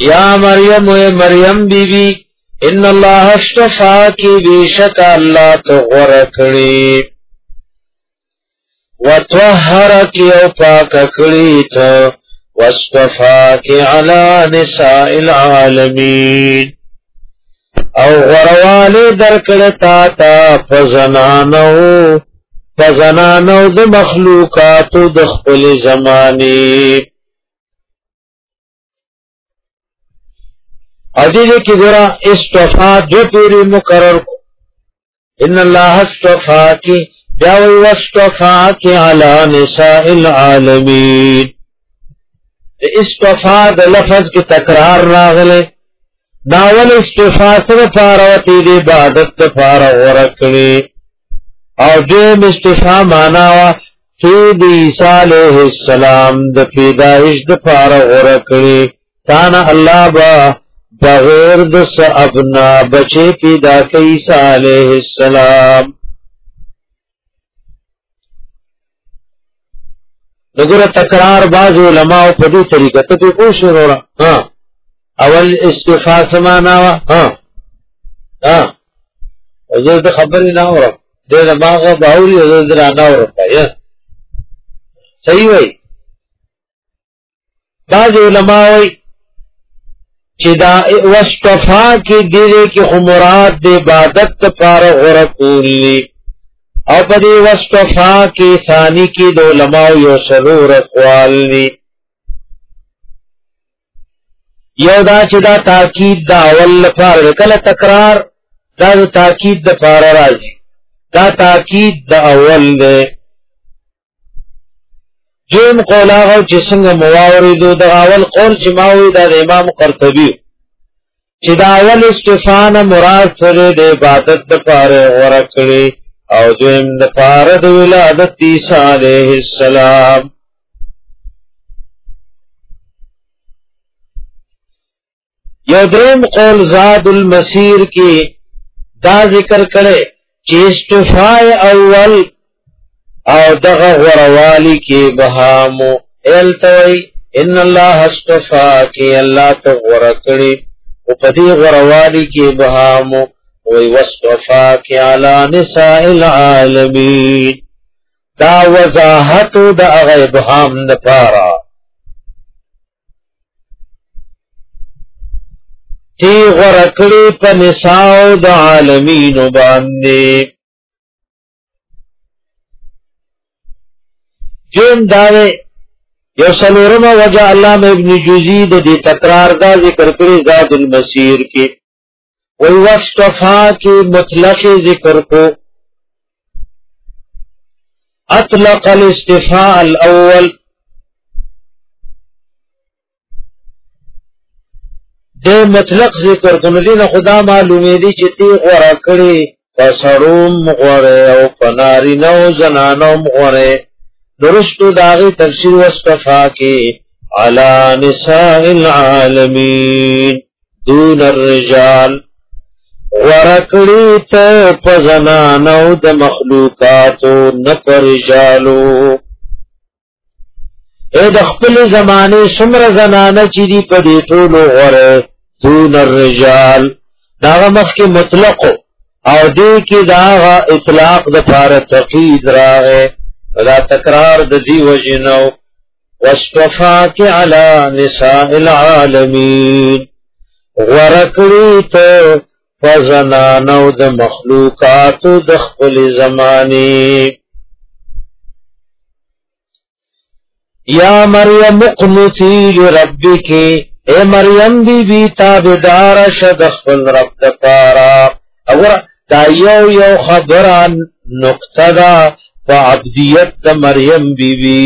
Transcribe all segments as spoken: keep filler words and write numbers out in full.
یا مریم اے Maryam Bibi be in اللہ اشتفا کی بیشک اللہ تو غور کری وطہرک او پاک کری تو واصطفا کی علی نساء العالمین او غروالی درکلتا تا فزنانو فزنانو د مخلوقاتو د خپل زمانی ادیل کی ذرا استفا جو پوری مقرر کو ان اللہ استفا کی بیاوی واستفا کی علی نساء العالمین استفا د لفظ کی تکرار راغلے ناول استفا سر پاروتی دی عبادت پارا ورکلی او دیم استفا ماناوا فی عیسیٰ علیہ السلام د پیدائش د پارا ورکلی تانا اللہ با بغیر دس ابنا بچے پیدا کی عیسیٰ علیہ السلام نگر تکرار باز علماء پدی طریقہ تو پی پوش روڑا ہاں اول استفا سماناوا ہاں ہاں حضرت خبری نہ ہو رہا دے دماغ باوری حضرت رانا ہو رہا ہے صحیح ہوئی بعض علماء ہوئی چدا وصطفا کی دیرے کی خمرات دے عبادت پار غرقولی او پدی وصطفا کی ثانی کی دو علماء یو سرور اقوالی یو دا چدا تاکید دا اول لپار کل تکرار دا دا تاکید دا پار راجی دا تاکید دا اول دے جیم قولاغو چسنگ مواوری دو دا اول قول چماوی دا دا امام قرطبی چی دا اول استفان مراد سر دے عبادت دا پار ورکلی او دویم دا پار دا ولادت عیسیٰ علیہ السلام یو درم قول زاد المسیر کی دا ذکر کرے چی استفاء اول او دغ غروالی کی بہامو ایلتوئی ان اللہ استفا کی اللہ تو غرکڑی اپدی غروالی کی بہامو وی واصطفا کی علی نساء العالمین دا وضاحت دا اغی بہام نپارا تی غرکڑی پا نساء دا عالمین باندے جن دارے یو سلورم وجہ علامہ ابن جزید دی تکرار دا ذکر کری زاد المسیر کی وی واصطفا کی مطلق ذکر کو اطلق الاستفاء الاول دے مطلق ذکر کو ندین خدا معلومی دی چتی غورا کری فسروم غورے او پناری نو زنانوم غورے درستو داغی تفسیر واصطفا کی علی نساء العالمین دون الرجال ورکڑی تا پزنانو دا مخلوقاتو نپر رجالو اے دخپل زمانے سمر زنانا چی دی پا دیتولو غرے دون الرجال داغا مخ کی مطلقو او دی کی داغا اطلاق دا پار تقید راغے دا تکرار دا دی وجنو واصطفا کی علی نساء العالمین ورکڑی تا فزنانو دا مخلوقاتو دخپل زمانی یا مریم اقنتی لربکی اے مریم بی بی تابدار شدخپل رب دپارا اور دا یو یو خبران نقطدا فعبدیت دا مریم بی بی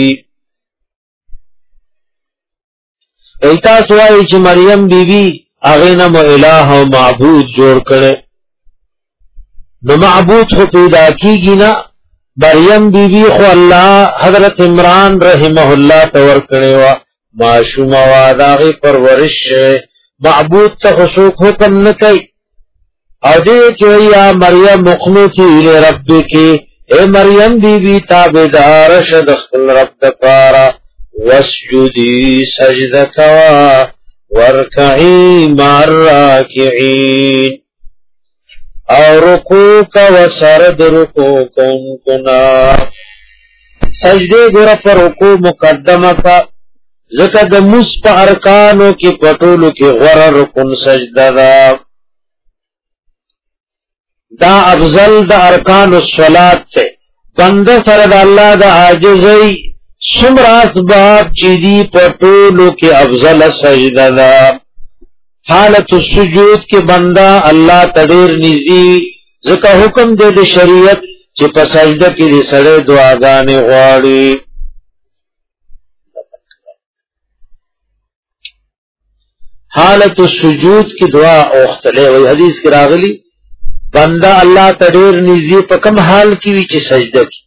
ایتا سوائی چی مریم بی بی اغینم و الہ و معبود جوڑ کرے نو معبود خو پیدا کی گی نا مریم بی بی خو اللہ حضرت عمران رحمہ اللہ تور کرے وا معشوم واداغی پرورش معبود تا خسوک حکم نکی او دے چوئی یا مریم مقنوتی لرب کی اے مریم بی بی تابدار شدخل رب دپارا وسجدی سجدکوا ورکعی مع الراکعین اور رکوع کا وسرد رکوع کن کنا سجدے گورا پر رکوع مقدمہ کا ذکر دا مصف ارکانو کی پٹولو کی غور رکن سجدہ دا دا افضل دا ارکان الصلاة تے بندہ سرد اللہ دا عاجزی سمر اسباب چیدی پٹولو کی افضل سجدہ دا حالت السجود کے بندہ اللہ تدیر نزی ذکر حکم دے دے شریعت چی پا سجدہ کی دی سڑے دعاگانے غواری حالت السجود کی دعا اوختلے وی حدیث کی راغلی بندہ اللہ تدیر نزی پا کم حال کی وی چی سجدہ کی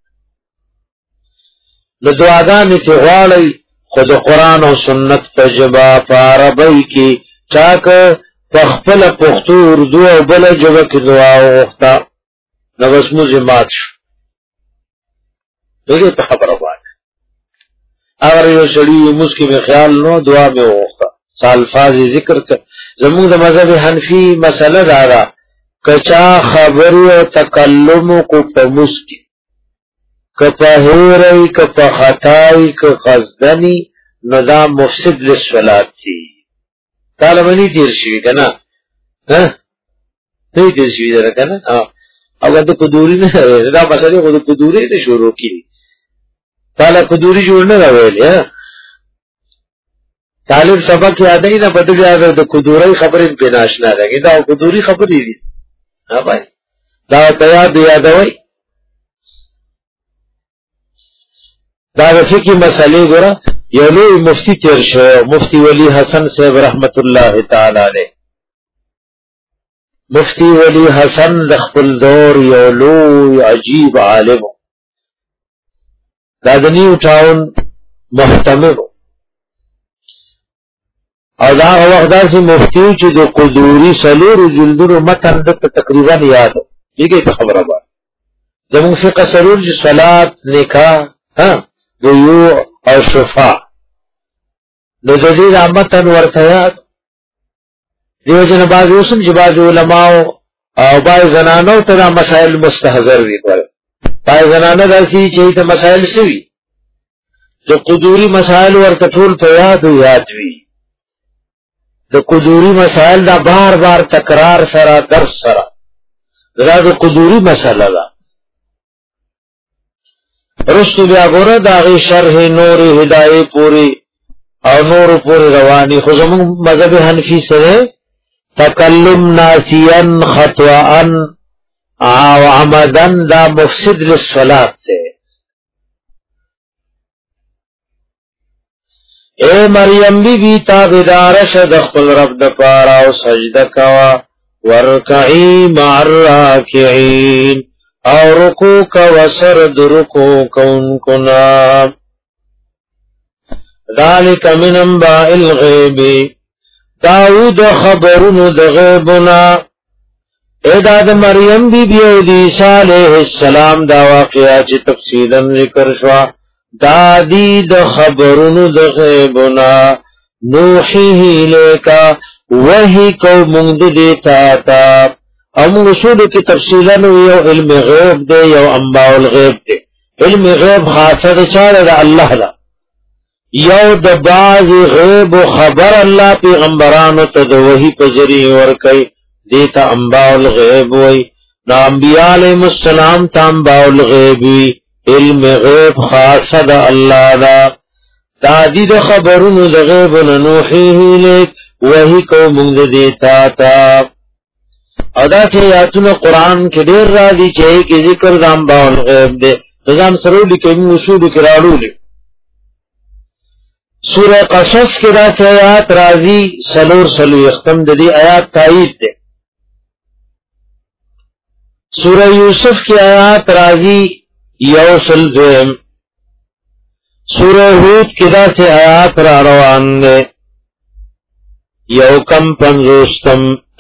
نو دعاگانے تی غواری خود قرآن و سنت پا جبا پا عربی کی چاک پخپل پختو اردو او بل جبا کی دعا اوختا نوسمو زمات شو دیکھے پا خبر بانا اگر یو شڑی مسکی میں خیال نو دعا میں اوختا سالفاظ ذکر کر زمون دا مذہب حنفی مسئلہ دارا کچا خبری و تکلمو کو پا مسکی کپا ہیرئی کپا خطائی کقصدنی ندا مفسد لسولات تھی طالبانی تیر شوی کنا نہیں تیر شوی در کنا اگر تو قدوری نه دا مسئلے خود قدوری نه شروع کی طالب قدوری جوڑنے رویلی طالب سبق یاد ہی نہ بدل جائے تو قدوری خبریں پہ ناشنا رہیں گی دا قدوری خبر ہی دی ہاں بھائی دا تیاد یاد ہوئی دا فقہی مسئلے گورا یولو مفتی تیر شو مفتی ولی حسن صاحب رحمت اللہ تعالی علیہ مفتی ولی حسن دخل دور یولو عجیب عالم دادنی اٹھاؤن محتمل او دا وقت دا سی مفتیو چی دو قدوری سلور جلدون متن دتا تقریبا یاد ہو دیکھے تو خبر آباد زمون فقہ سلور چی صلاة نکاح دیو او شفا نو جدید متن ورطیاد دیو جن باز یوسم چی باز علماء او باز زنانو تدا مسائل مستحضر وی پر باز زنانو دا سی چیئی تا مسائل سوی جو قدوری مسائل ورطول پیاد و یاد وی دا قدوری مسائل دا بار بار تکرار سرا درس سرا دا دا قدوری مسئلہ دا رستو بیا گورا دا غی شرح نور ہدایے پوری او نور پوری روانی خوزمون مذہب حنفی سرے تکلم ناسین خطوان او عمدن دا مفسد للصلاة سے اے مریم بی بی تابدار شد خپل رب د پارا او سجدہ کوا ورکعی مع الراکعین او رکوع کا وسرد رکوع کون کنا ذالک من انباء الغیب داود خبرون د غیبنا اعداد مریم بی بی او عیسیٰ علیہ السلام دا واقعہ چی تفصیلا ذکر شوا دادی د خبرونو د غیبنا نوحیه لیکا وحی کو مونږ دې تا تا او موږ اصول کی تفصیلا یو علم غیب دے یو انباء الغیب دے علم غیب خاصه د چاره د الله لا یو د باز غیب خبر الله پیغمبرانو ته د وحی په ذریعہ ورکي دیتا انباء الغیب وی نا انبیاء علیہ السلام تا انباء الغیب وی علم غیب خاصه دا اللہ دا دادی دا خبرون دا غیب ننوحیه لیک وحی کو منگ دیتا تا او دا سے یاتون قرآن کے دیر را دی چاہی کہ ذکر دا انباء الغیب دے نظام سرو لکے من اصول کرارو لے سورہ قصص کے دا سے آیات رازی سلور سلو اختم دا دی آیات تائید دے سورہ یوسف کی آیات رازی یوصل دویم سورہ ہود کدا سے آیات را روان دے یو کم پنزوستم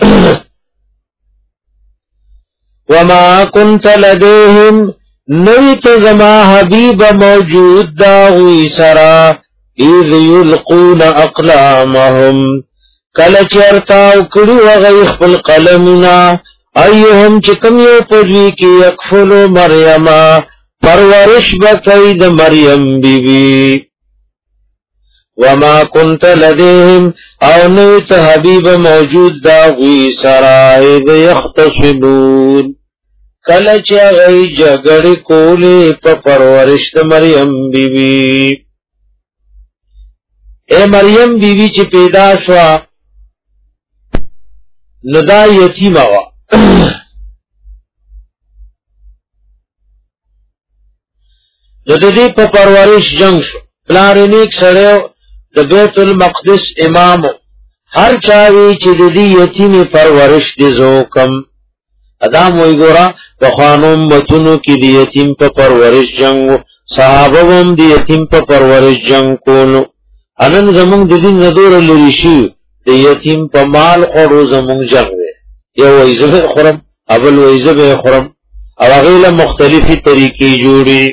وما کنت لدیہم نویت زما حبیب موجود داغوی سرا اذ یلقون اقلامهم کل چرتاو کڑی وغی خپل قلمنا ایهم چکم یو پدوی کی یکفلو مریم پرورش بکید مریم بی بی وما کنت لدیهم او نیت حبیب موجود دا غوی سرائد یختصبون کلچ غی جگڑ کولی پا پرورش دا مریم بی بی اے مریم بی بی چی پیدا شوا ندا یتیم آوا نددی پا پرورش جنگ شو پلارنیک سڑیو د بیت المقدس امامو هر چاوی چې د دې یتیم پرورش دي زوکم ادم وی ګورا په خانوم متونو کې د یتیم په پرورش جنگ صحابه هم د یتیم په پرورش جنگ کولو انن زمون د دین نذور لري شي د یتیم په مال خورو زمون جنگ دی یو وایزه خورم اول وایزه خورم او غیله مختلفي طریقې جوړي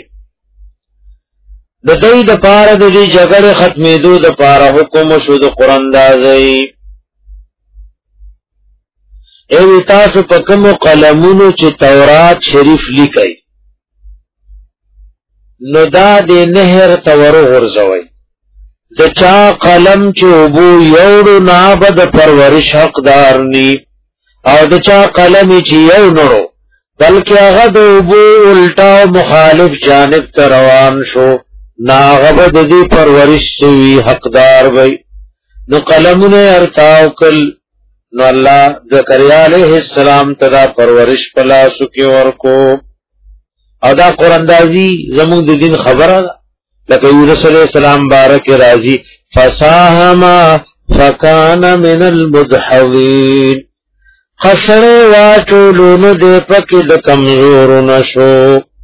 د دې د پاره د دې جګړې ختمېدو د پاره حکم شو د قران دازي ای تاسو په کوم قلمونو چې تورات شریف لیکي نو دا د نهر تور ورزوي د چا قلم چې وبو یوړو نابد پرورش حقدار ني او د چا قلم چې یو نړو بلکې هغه د وبو الټا مخالف جانب ته روان شو ناغبد دی پرورش سوی حقدار بی نو قلمون ارتاو کل نو اللہ زکریا علیہ السلام تدا پرورش پلاسو کی ورکو او دا قرآن دازی زمون دی دین خبر دا لکہ یونس علیہ السلام بارک رازی فساہما فکان من المدحوین خسر واچولون دے پکی دا کمزور نشو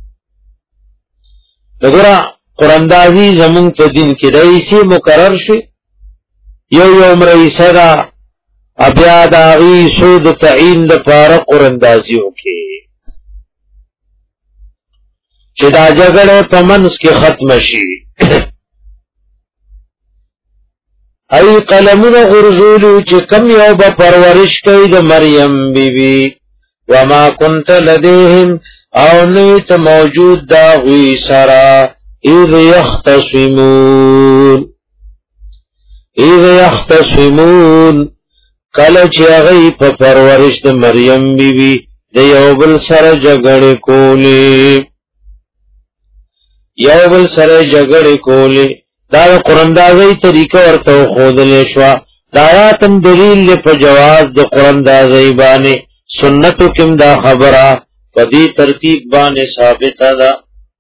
لگرہ قرآن دازی زمون په دین کې رئیسی مقرر شي یو یو رئیسه دا بیا د هغې سود تعیین دپاره قرآن دازي وکړي چې دا جګړه په منځ کې ختمه شي ای قلمونه غرزولو چې کم یو به پرورش کوي د مریم بیبي وما كنت لديهم او نیت موجود دا غوی سرا اذ یختصمون اذ یختصمون کله چې هغه په پرورش د مریم بیبي د یو بل سره جګړه کولې یو بل سره جګړه کولې دا قرآن دازي طریقه ورته خودلې شو دا آیاتم دلیل په جواز د قرآن دازي باندې سنتو کوم دا خبره په دې ترتیب باندې ثابت ده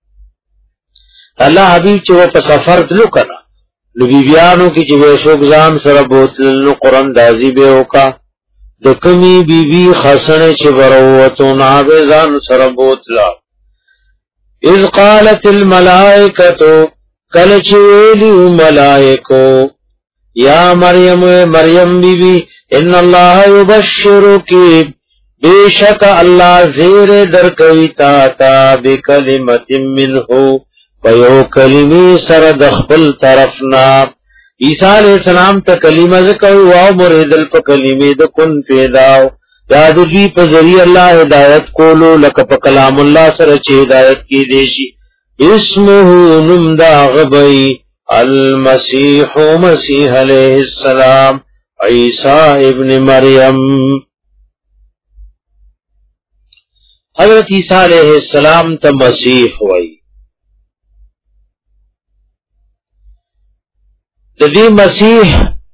الله حبیب چې په سفر تلو کنه نو بیبیانو کې چې وښوک ځان سره بوتل نو قرآن دازي به وکا د کمی بیبي خسنه چې وروته نه به ځان سره بوتلا اذ قالت الملائکه کله چې ویلو ملائکو یا مریم مریم بیبي ان الله یبشرک بیشک الله زیر درکوي تا تا بکلمت منه پیو کلمی سر دخپل طرفنا عیسیٰ علیہ السلام تا کلمہ ذکر واو مریدل پا کلمی دا کن پیداو یادو جی پا ذریع اللہ ہدایت کولو لکا پا کلام اللہ سر چی ہدایت کی دیشی اسمه نمدا غبی المسیح مسیح علیہ السلام عیسیٰ ابن مریم حضرت عیسیٰ علیہ السلام تا مسیح ہوئی د دې مسیح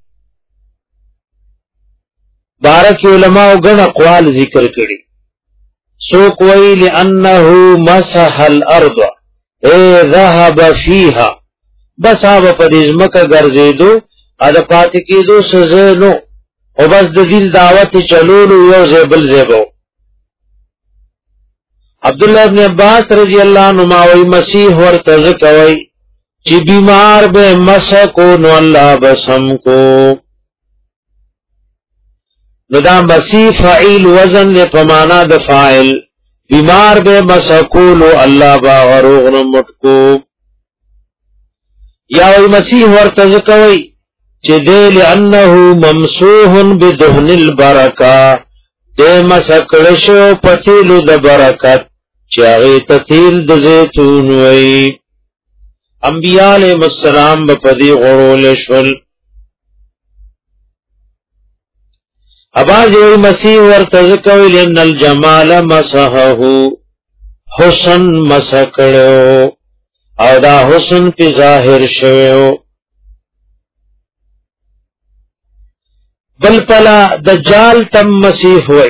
بارک علماء غن اقوال ذکر کړي سو کوئی لانه مسح الارض اے ذهب فيها بس هغه په دې ځمکه ګرځېدو اده پاتې کېدو سزه نو او بس د دین دعوت چلولو یو زبل زبو عبد الله ابن عباس رضی الله عنهما وی مسیح ورته کوي چی بیمار بے مسح کو نو اللہ بسم کو ندا مسیح فعیل وزن لے پمانا دا فائل بیمار بے مسح کو نو اللہ با غروغ نمت کو یا وی مسیح ورته کوي چې دې لانه ممسوح بدهن البرکه دې مسکل شو پتیلو د برکت چې هغه تتیل د زيتون وي انبیاء علیهم السلام په دې غړول شول اباظ وی مسیح ورته کوي لئن الجمال مسحه حسن مسکړو او دا حسن په ظاهر شوو بل پلا دجال تم مسیح ہوئی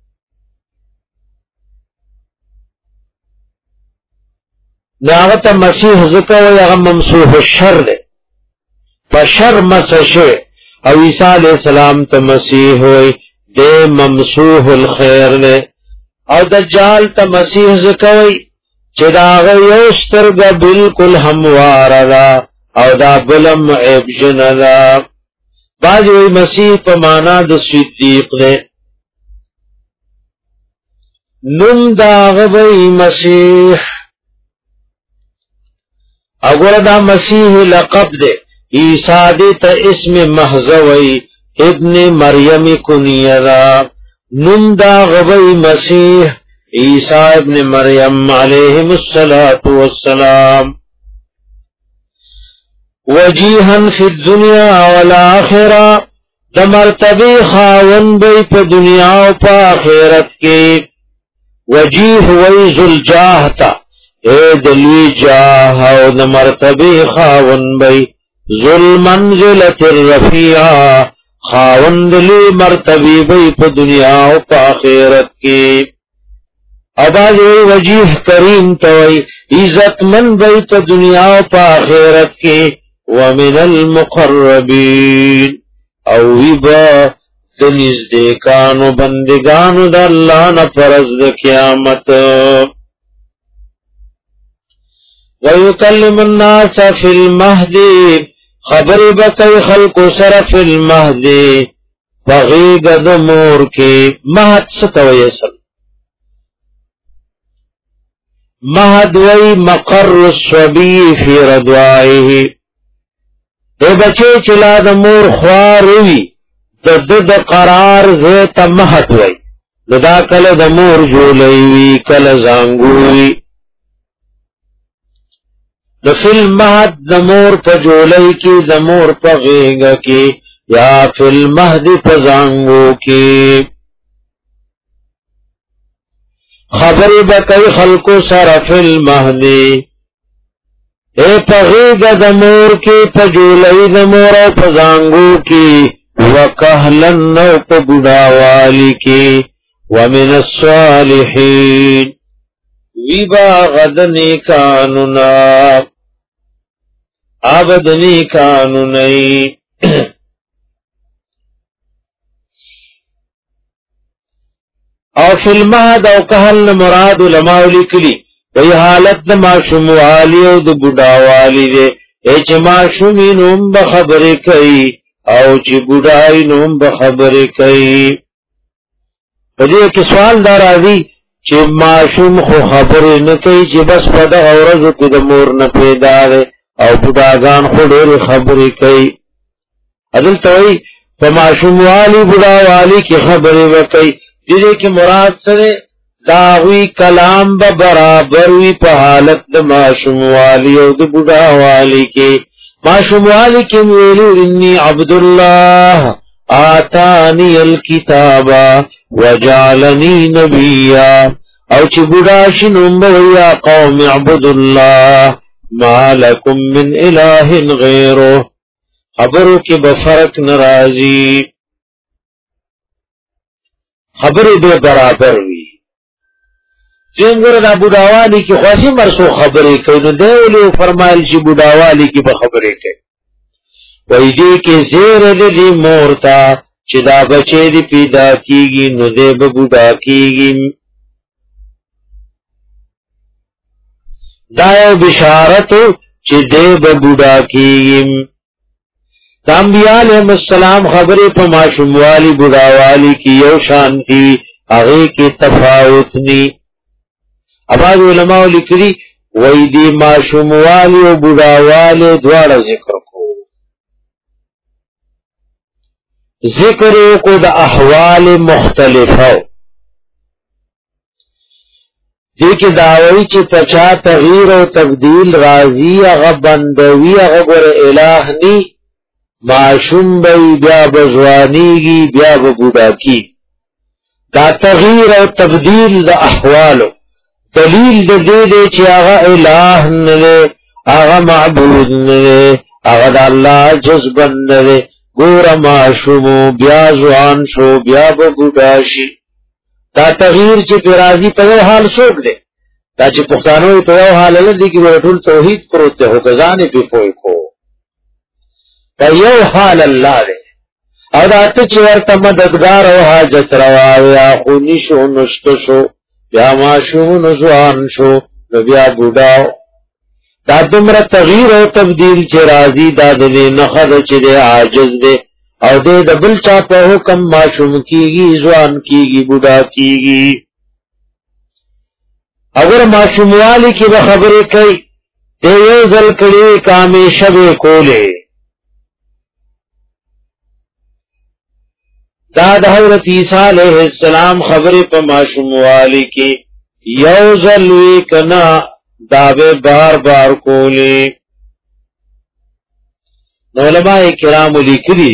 داغت مسیح ذکر ہوئی اغم ممسوح الشر دے فشر مسشے او عیسیٰ علیہ السلام تم مسیح ہوئی دے ممسوح الخیر دے او دجال تم مسیح ذکر ہوئی چه داغ یوسترگا بالکل هموار دا او دا بلم عبجن دا باج وی مسیح پا مانا دا صدیق دے نم داغ وی مسیح اگر دا مسیح لقب دے عیسیٰ دے تا اسم محضوی ابن مریم کنیہ دا نم داغ وی مسیح عیسیٰ ابن مریم علیہم السلام وجیہن فی الدنیا والآخرہ دا مرتبی خاون بی پا دنیا و پا آخرت کے وجیہ وی ذوالجاہتا اے دلی جاہ و دا مرتبی خاون بی ذوالمنزلت الرفیعہ خاون دلی مرتبی بی پا دنیا و پا آخرت کے اباز وجیہ کریم توئی عزت من بیت دنیا و پا آخرت کے ومن المقربین او ویبا دنزدیکانو بندگانو دا اللہ نپرز دا قیامت ویکلم الناس فی المہدی خبر بکی خلق سر فی المہدی فغیگ دمور کے مہد ستوئی اصل مہد وی مقر الصبی فی ردوائه اے بچے چلا دا مور خواروی دا دد قرار زیتا مہد وی دا کل دا مور جولوی کل زانگوی دا فی المہد دا مور پا جولی کی دا مور پا غیگا کی یا فی المہد پا زانگو کی خبر بکی خلقو سرف المہدی اے پغیگ دمور کی پجولی دمور او پزانگو کی وکہلن نو پا بڑاوالی کی ومن الصالحین ویبا غدنی کانونا آبدنی کانونی او فی المہد او کہل مراد علماء لکلی وی حالت دا معشوم والی او دا بڑا والی دے اے چه معشومی نوم بخبر کئی او چه بڑائی نوم بخبر کئی پدی ایک سوال دار آدھی چه معشوم خو خبر نکئی چه بس پدا غورزو کد مور نپیدا دے او بڑاگان خو دیر خبر کئی عدل توئی پا معشوم والی بڑا والی کی خبر وکئی دیدے کی مراد سرے داوی کلام با برابر وی پا حالت دا معشوم والی او دا بڑا والی کے معشوم والی کے مویلو انی عبداللہ آتانی الکتابا وجعلنی نبیا او چی بڑا شنم بویا قوم عبداللہ ما لکم من الہ غیرو خبرو کی بفرق نرازی خبرې به برابر وي څنګه دا بډاوالی کې خاصی مرسو خبرې کوي نو دیولو فرمایل چې بډاوالی کې به خبرې کوي وای دې کې زیر دې مورتا چې دا بچې دې پیدا کیږي نو دې به بډا کیږي دا بشارت چې دې به بډا کیږي دا انبیاء علیہ السلام خبریں پا معشوموالی بڑاوالی کی یو شانتی اغی کی تفاوت نی اباز علماء لکری وی دی معشوموالی و بڑاوالی دوار ذکر کو ذکر کو دا احوال مختلفو دیکھ داوی چی پچا تغییر و تبدیل رازی اغا بندوی اغا گر الہ نی معشوم بی بیا بزوانیگی بیا ببودا کی دا تغییر و تبدیل دا احوالو دلیل دا دے دے چی آغا الہ نلے آغا معبود نلے آغا دا اللہ جذبن نلے گورا معشومو بیا زوان شو بیا ببوداشی دا تغییر چی پیرازی پیو حال سوک دے دا چی پختانوی پیو حال لدی کی بیٹھول توحید پروتے ہو کزانے پی پوئی کو دا یو حال اللہ دے او دا تچ ورطا مددگار او حاجت رواوی آخو نشو نشتشو بیا معشوم نزوان شو بیا بوداو دا دمر تغییر او تبدیل چی رازی دا دنے نخد چی دے عاجز دے او دے دبل چاپا حکم معشوم کیگی زوان کیگی بودا کیگی اگر معشوم والی کی بخبر کئی دے یو ذل کلی کامی شب کولے داد حضرت عیسیٰ علیہ السلام خبر پا معشوم والی کی یو ذلوی کنا دعوے بار بار کولے علماء کرام لکلی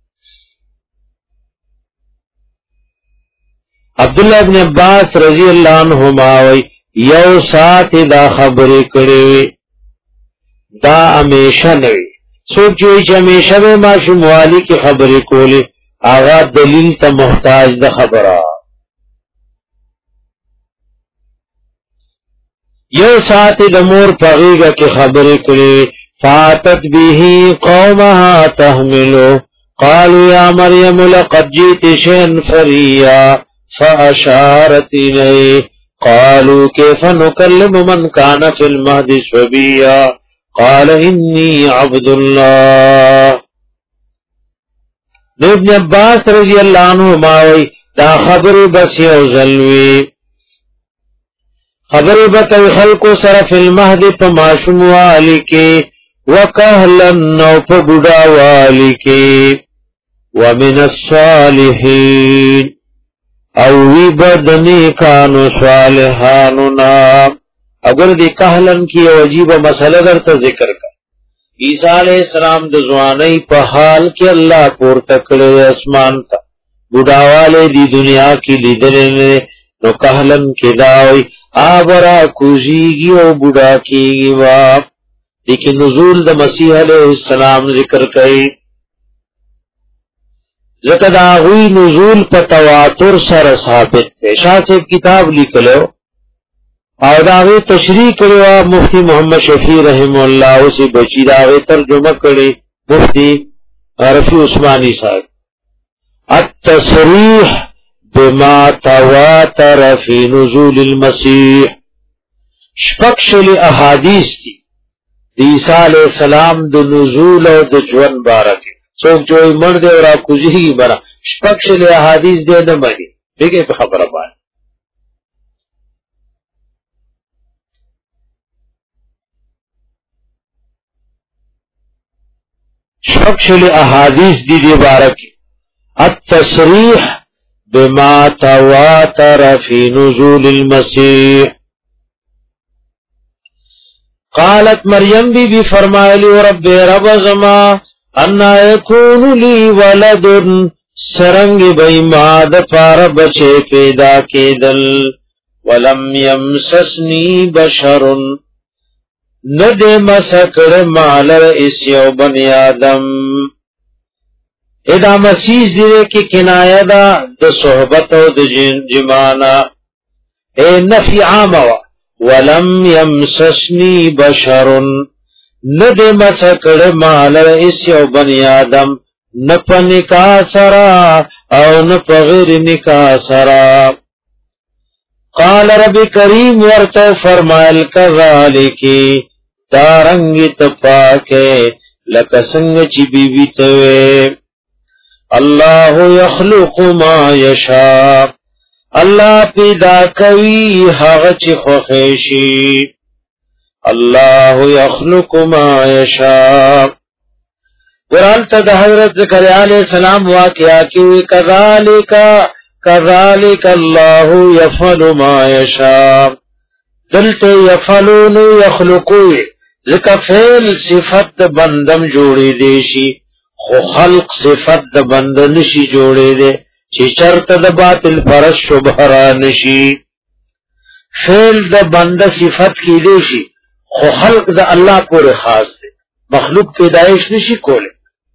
عبداللہ ابن عباس رضی اللہ عنہما وی یو سات دا خبر کرے دا امیشہ نوی سوک چوئی چا امیشہ میں معشوم والی کی خبر کولے آغا دلیل تا محتاج دا خبرہ یو سات دا مور پغیگا کی خبر کرے فاتت بیہی قومہا تحملو قالوا یا مریم لقد جیت شین فریا فأشارت إليه قالوا كيف نكلم من كان في المهد صبيا قال إني عبد الله ابن عباس رضی اللہ عنہ ماوی دا خبر بس یو ذلوی خبر بکوی خلقو سر فی المهد پا معشوم والی کے وکہلن نو پا بڑا والی کے ومن الصالحین او وی بدنی کانو صالحانو نام اگر دی کہلن کی عجیب مسئلہ در تا ذکر کا عیسیٰ علیہ السلام دزوانی پا حال کی اللہ پور تکڑے اسمان تا بڑاوالے دی دنیا کی لیدنے نو کہلن کی داوی آبرا کوزیگی او بڑا کیگی واپ لیکن نزول دا مسیح علیہ السلام ذکر کئی ذکر آغوی نزول پا تواتر سر ثابت تے شاہ سے کتاب لکلو اور داغی تشریح کرو مفتی محمد شفیع رحمہ اللہ اسی بچی داغی ترجمہ کرے مفتی رفیع عثمانی صاحب التصریح بما تواتر فی نزول المسیح شپکشل احادیث تی عیسیٰ علیہ السلام دو نزول و دو جون بارکی سوک چوئی مرد اور آکوزی ہی برا شپکشل احادیث دے نمانی دیکھیں پہ خبر بان شپکشل احادیث دی دی بارکی التصریح بما تواتر فی نزول المسیح قالت مریم بی بی فرمائلی رب رب زما انا یکون لی ولد سرنگ بی ماد پار بچے پیدا کے دل ولم یمسسنی بشر ندے مسکر مالر اسیو بنی آدم ادا مسیح دیرے کی کنایہ دا دا صحبت و دا جمانا اے نفی عاموا ولم یمسسنی بشر ند مسکڑ مالر اسیو بنی آدم نپ نکا سرا او نپ غیر نکا سرا قال رب کریم ورطو فرمائل کذالکی دارنگی تپاکے لکسنگ چی بی بی توے اللہ یخلق ما یشاء اللہ پیدا کوي هغه چې خوښي اللہ یخلق ما یشاء. قرآن تد حضرت زکریا علیہ السلام واقعہ کی کذالک کذالک اللہ یفعل ما یشاء. دلتے یفعلون یخلقو ذکا فعل صفت بندم جوڑی دیشی خو خلق صفت بند نشی جوڑی دے چی چرت دا باطل پرست شبہرا نشی. فعل دا بند صفت کی دیشی خو خلق دا اللہ پورے خاص دے مخلوق پیدائش نشی کولے.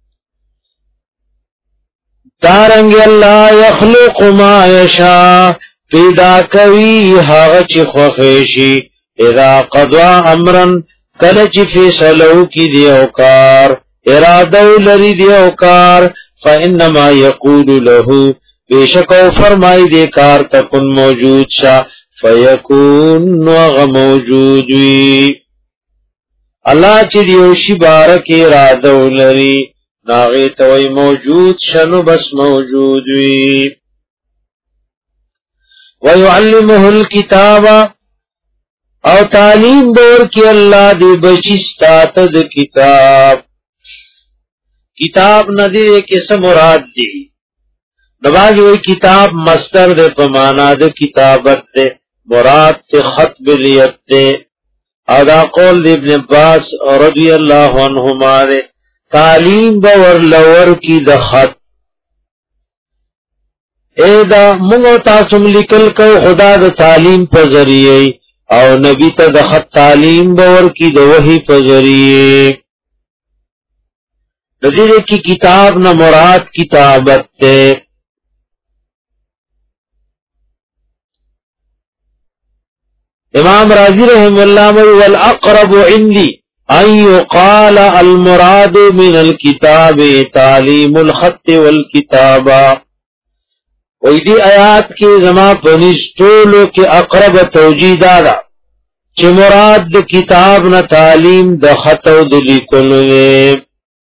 دارنگی اللہ یخلق ما یشاء پیدا کوي هغه چې خوښي اذا قضا امرا کله چې فیصلو کی دی او کار اراده لري دی او کار فانما یقول له بیشکو فرمای دی کار تکون موجود شا فیکون وغ موجود وی. الله چې دیو شی بارک اراده لري ناغه توي موجود شنو بس موجود وی. وَيُعَلِّمُهُ الْكِتَابَ او تعلیم دور کی اللہ دی بچستا تد کتاب. کتاب ندی کس مراد دی نواز وی کتاب مصدر دے پمانا دے کتابت دے مراد تے خط بلیت دے. ادا قول دی ابن عباس رضی اللہ عنہما دے تعلیم دور لور کی دا خط اے دا منگو تاسم لکل کو خدا دا تعلیم پا ذریعے او نبی تا دا خط تعلیم باور کی دا وحی پا ذریعے. نظر کی کتاب نا مراد کتابت تے. امام راضی رحم اللہ میں والاقرب عندی ان یقال المراد من الكتاب تعلیم الخط والکتابہ. وی دی آیات کی زما پنشتولو کی اقرب توجیه دادا چه مراد دا کتاب نا تعلیم دا خط و دا لکلو دے.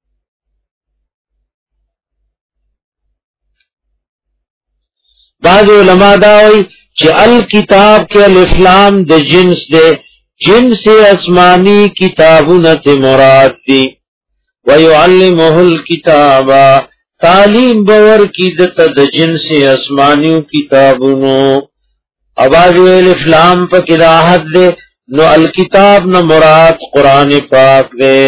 بعض علماء داوی چه الکتاب کے الافلام دا جنس دے جنس اسمانی کتابونا تے مراد دی. ویعلمه الکتابا تعلیم باور کی دتا د جنس اسمانیو کتابونو. اباز الف لام پا کراہت دے نو الکتاب نو مراد قرآن پاک دے.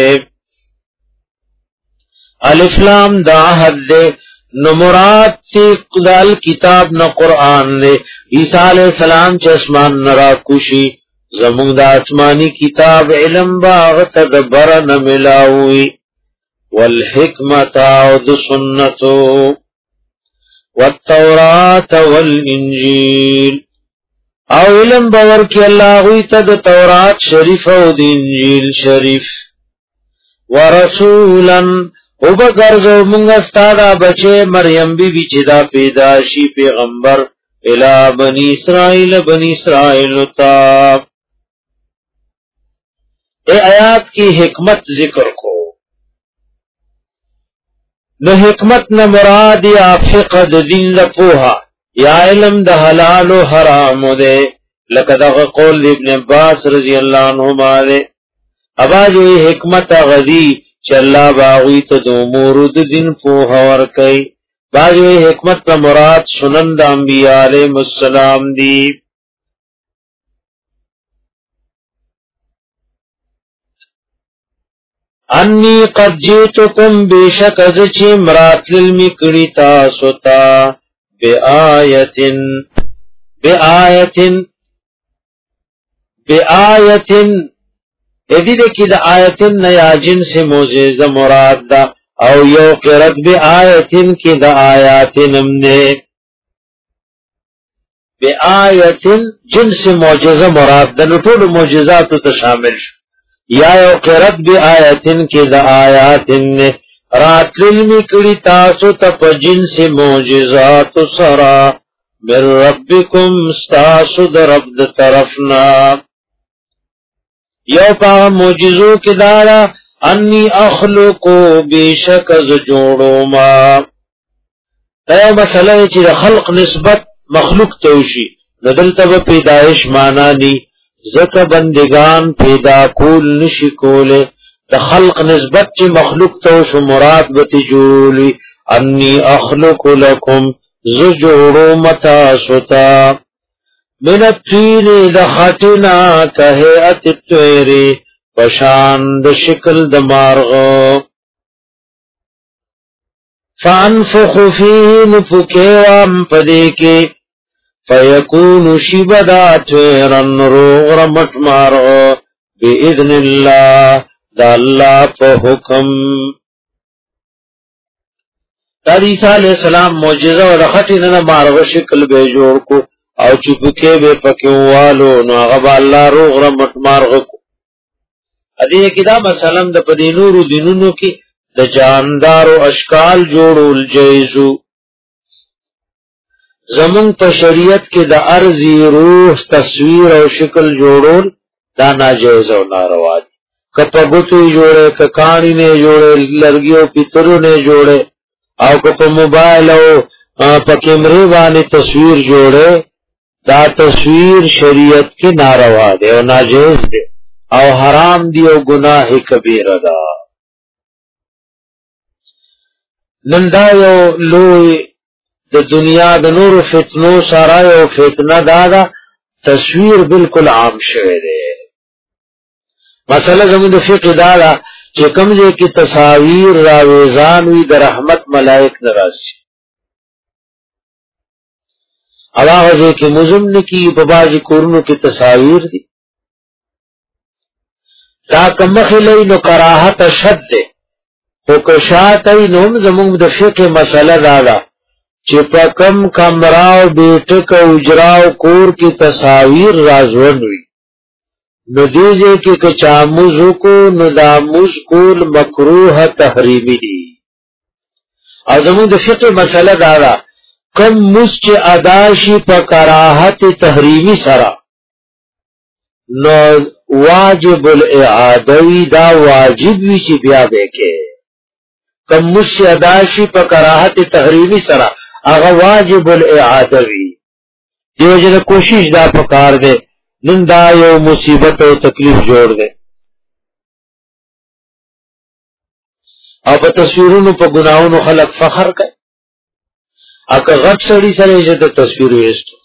الف لام دا حد دے نو مراد تی دا الکتاب نو قرآن دے. عیسیٰ علیہ السلام چا اسمان نرا کشی زمون دا اسمانی کتاب علم باغت دبر نملاوی والحکمت عود سنتو والتورات والانجیل او علم باور کی اللہ ہوئی تد تورات شریف او د انجیل شریف. ورسولا او بگرزو منگستادا بچے مریم بی بی چدا پیداشی پیغمبر الى بنی اسرائیل بنی اسرائیل تا. اے آیات کی حکمت ذکر کو. نو حکمت نہ مراد یا فقہ د دین د پوها یا علم د حلال و حرام دے لکه دغه قول ابن عباس رضی اللہ عنہما دے. ابا جو حکمت غدی چې الله باغی ته د امور د دین پوها ور کوي. باغی حکمت نہ مراد سنن د انبیاء علیهم السلام دی. انی قد جیتکم بیشک از چی مرات للمی کری تاسوتا بی آیتن بی آیتن بی آیتن ایدی دیکی دا آیتن نیا جنس موزیز مراد دا او یو قرد بی آیتن کی دا آیاتن امنے. بی آیتن جنس موجز مراد دا نطول موجزاتو تا شامل شو. یا یو قرد بی آیتن کی دا آیاتن نے رات للمی کری تاسو تا پا جنس موجزات سرا من ربکم ستاسو دا رب دا طرفنا. یو پا موجزو کی دارا انی اخلقو بیشک از جوڑو ما. تا یو مسئلہ چی دا خلق نسبت مخلوق توشی ندل تب پیدائش مانا نی زکا بندگان پیدا کول نشی کولے دا خلق نسبت چی مخلوق توش مراد بتی جولی انی اخلق لکم زجورو متا ستا من الطین دا خطنا کہیعت التویری پشان دا شکل دا مارغو فانفخ فیه نفکیوام پدیکی فیکون شبدا تویرن روغ رمٹ مارغو بإذن اللہ دا اللہ پا حکم. دا عیسیٰ علیہ السلام معجزہ و رخطی ننا مارغو شکل بے جوڑ کو او چپکے بے پکیوالو نو اغبا اللہ روغ رمٹ مارغو کو. ادیه کی دا مثلا دا پدینورو دینونو کی دا جاندارو اشکال جوڑو الجیزو زمون په شریعت کې د ارضی روح تصویر او شکل جوړول دا ناجیز او ناروا دي. کپه ګوتې جوړه ککانی نه جوړه لرګیو پیترو نه جوړه او په موبایل او په کیمرې باندې تصویر جوړه دا تصویر شریعت کې ناروا دي او ناجیز دي او حرام دي او گناہ کبیره ده. نن دا یو لوی د دنیا د نور فتنو سره یو فتنه دادا تصویر بالکل عام شوه دی. مثلا زموږ د فقه دادا چې کومځه کې تصاویر راويزان وي د رحمت ملائک ناراضي علاوه کې مزمن کی په باجی کورونو کې تصاویر دي دا کوم خلې نو کراهت شد ده خو که شاتای نوم زموږ د فقه مسله دادا چې په کم کمراو بیٹک اجراو کور کی تصاویر رازون وی نو دیجے کی کچاموزو کو نداموز کول مکروح تحریمی دی. ازمون د فقه مسئلہ دارا کم مسچ اداشی پا کراہت تحریمی سرا نو واجب الاعادوی دا واجب وی چی بیا بیکے کم مسچ اداشی پا کراہت تحریمی سرا اغا واجب الاعادوی دیو جن کوشش دا پکار دے نن دا یو مصیبت او تکلیف جوړ دے او په تصویرونو په ګناونو خلق فخر کوي اګه غټ سړی سره چې د تصویر وېستو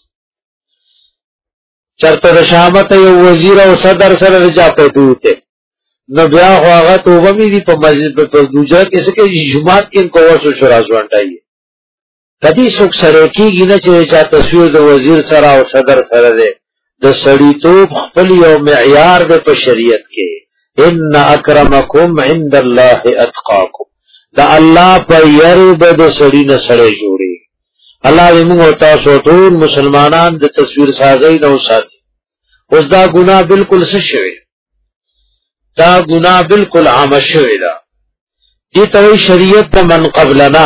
چرته د شامت یو وزیر او صدر سره رجا پټوته نو بیا هغه توبه مې دي په مسجد په دوجا کې څه کې جمعات کې کوو شو شراز وانټای کدی څوک سره کېږي نه چې چا تصویر د وزیر سره او صدر سره ده د سړی توب خپل یو معیار ده په شریعت کې ان اکرمکم عند الله اتقاکم دا الله په ير به د سړی نه سره جوړي. الله دې موږ تاسو ټول مسلمانان د تصویر سازي نه وساتي. اوس دا ګناه بالکل څه شوی دا ګناه بالکل عام شوی دا دې ته شریعت په من قبلنا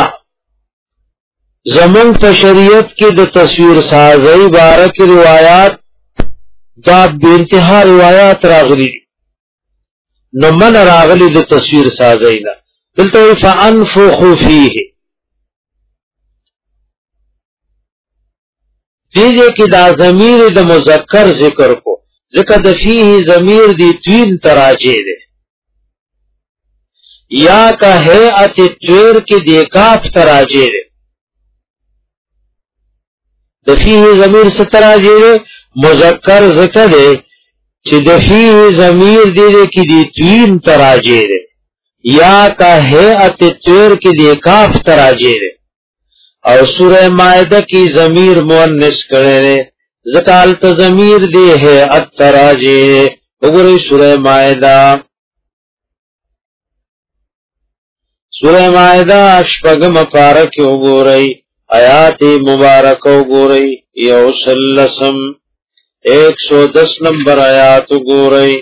زمون په شریعت کې د تصویر سازي بارک روایت دا بے انتہا روایات راغلی نو من راغلی د تصویر سازینا دلته فانفخ فیه دیجه کی دا ضمیر د مذکر ذکر کو ذکر د فیه ضمیر دی تین تراجه ده یا کا هیئت الطیر کی دی کاف تراجه ده د فیه ضمیر ستراجه ده مذکر ذکر دے چی دفیه ضمیر دیدے کی دی توین تراجے دے یا کا حیعت تیر کی دی کاف تراجے دے اور سورہ مائدہ کی ضمیر مؤنث کرے دے ذکالت ضمیر دی حیعت تراجے دے اگرئی سورہ مائدہ سورہ مائدہ اشپگم پارک اگرئی آیات مبارک اگرئی یوسلسم ایک سو دس نمبر آیات گو رہی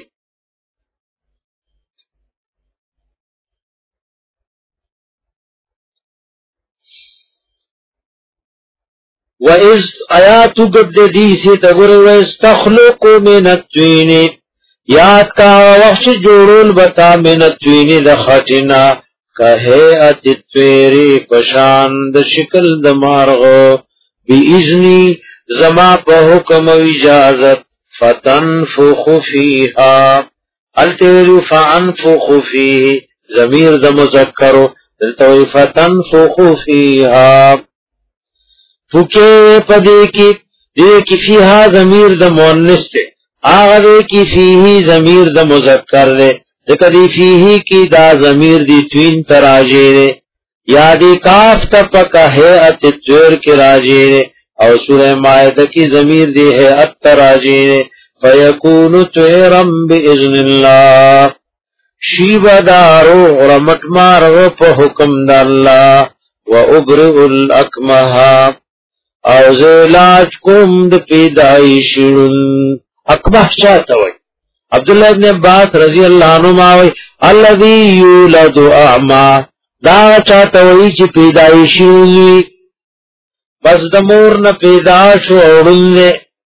وَإِذْ آیات گد دیسی تگوری وَإِسْتَخْلُقُ مِنَ التُّوِينِ یاد کا وحش جوڑول بتا من التُّوِينِ دخٹنا کہیعت التویری پشاند شکل دمارغو بی اذنی زما په حکم او اجازت فتنفخ فيها التویلو فانفخ فيه ضمیر د مذکرو دلتوی فتنفخ فيها فکے پدے کی دے کی فیہا ضمیر د مؤنث تے آغا کی فیہی ضمیر د مذکر دے دکدی فیہی کی دا ضمیر دی توین تراجے دے یا دی کاف تپکا حیعت الطیر کی راجے دے او سورہ مائدہ کی ضمیر دی حیعت تراجے دے فیکون طیرم بإذن اللہ شیب دارو رمٹ مارو پا حکم دا اللہ و ابرئ الاکمہا او زیلاج کم دا پیدائشن اکمہ چاہتا ہوئی عبداللہ ابن عباس رضی اللہ عنہ ماوی الذی یولد اعما دا چاہتا ہوئی چی پیدائشن بس دمور نا پیداشو اوڑن دے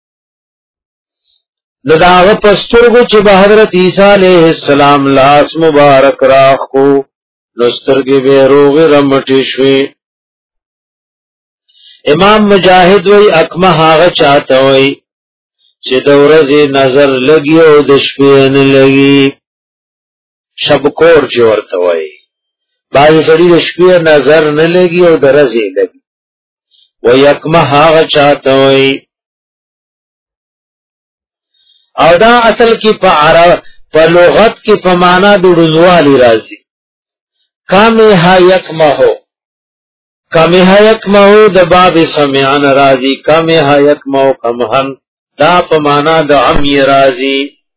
داغ پسترگو چی بحضرت عیسیٰ علیہ السلام لاس مبارک راخ کو نسترگی بے روغ رمٹی شوی امام مجاہد وی اکمہ آغا چاہتا وی چی دورزی نظر لگی او دشپین لگی شب کور چی ورتا وی بعضی سڑی دشپین نظر نلگی او درزی لگی وی اکمہ آغا چاہتا وی او دا اصل کی پا عرب پا لغت کی پا مانا دو رنوالی رازی کامیہا یکمہو کامیہا یکمہو دا باب سمعان رازی کامیہا یکمہو کمہن دا پا مانا دا عمی رازی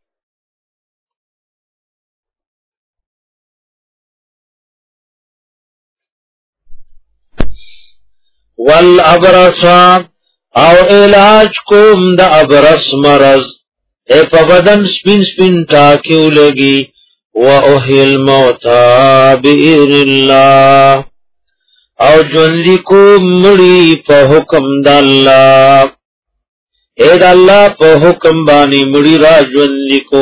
والابرسا او علاج کوم دا ابرس مرض اے پا بدن سپین سپین ٹاکیو لگی وَأُحْيِي الْمَوْتَى بِإِذْنِ اللَّهِ او جوندی کو مڑی پا حکم دا اللہ اے دا اللہ پا حکم بانی مڑی را جوندی کو